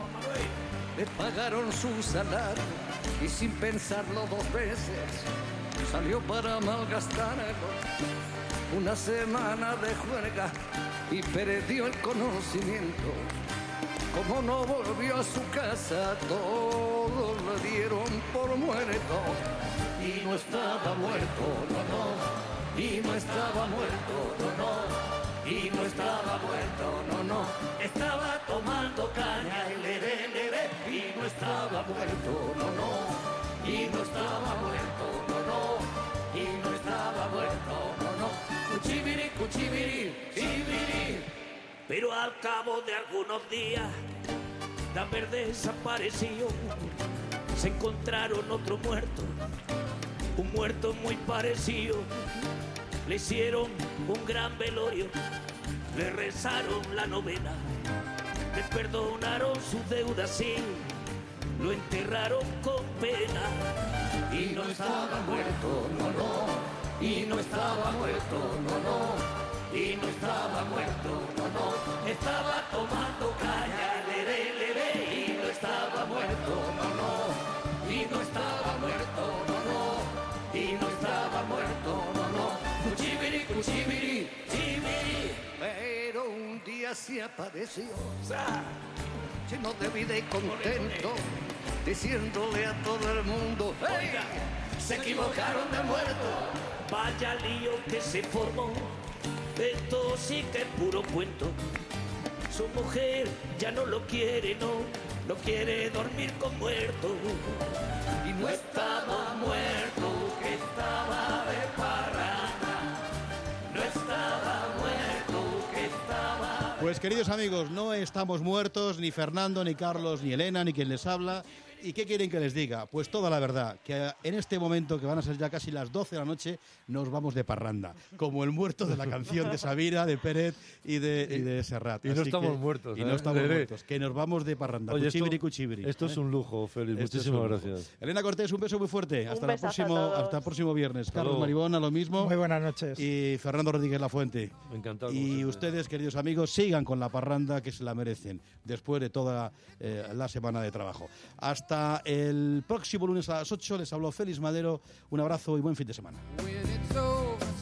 le pagaron su salario y sin pensarlo dos veces salió para malgastarlo. Una semana de juerga y perdió el conocimiento. Como no volvió a su casa, todos le dieron por muerto. Y no estaba muerto, no, no. Y no estaba muerto, no, no. Y no estaba muerto, no, no. Estaba tomando caña, lere, lere. Y no estaba muerto, no, no. Y no estaba muerto, no, no. Y no estaba muerto, no, no. Cuchibiri, cuchibiri, chibiri. Pero al cabo de algunos días, Damber desapareció. Se encontraron otro muerto, un muerto muy parecido. Le hicieron un gran velorio, le rezaron la novena, le perdonaron sus deudas, sí, lo enterraron con pena. Y no estaba muerto, no, no. Y no estaba muerto, no, no. Y no estaba muerto, no, no. Estaba tomando caña, lere, lere. Y no estaba muerto, no, no. Y no estaba muerto, no, no. Y no estaba muerto, no, no. Cuchibiri, cuchibiri, chibiri. Pero un día se apareció, lleno de vida y contento, diciéndole a todo el mundo: oiga, se equivocaron de muerto. Vaya lío que se formó, esto sí que es puro cuento. Su mujer ya no lo quiere, no, no quiere dormir con muerto. Y no estaba muerto, que estaba queridos amigos, no estamos muertos, ni Fernando, ni Carlos, ni Elena, ni quien les habla. ¿Y qué quieren que les diga? Pues toda la verdad, que en este momento, que van a ser ya casi las doce de la noche, nos vamos de parranda, como el muerto de la canción de Sabina, de Pérez y de, y de Serrat. Y no Así estamos que, muertos. Y ¿eh? no estamos Veré. muertos, que nos vamos de parranda. Oye, cuchibri, esto, cuchibri. esto ¿eh? es un lujo, Félix. Esto Muchísimas es un lujo. gracias. Elena Cortés, un beso muy fuerte. Hasta, la besazo a próximo, todos. hasta el próximo viernes. Hasta Carlos luego. Maribona, lo mismo. Muy buenas noches. Y Fernando Rodríguez Lafuente. Encantado. como Y siempre. ustedes, queridos amigos, sigan con la parranda que se la merecen después de toda eh, la semana de trabajo. Hasta el próximo lunes a las ocho les habló Félix Madero. Un abrazo y buen fin de semana. When it's over.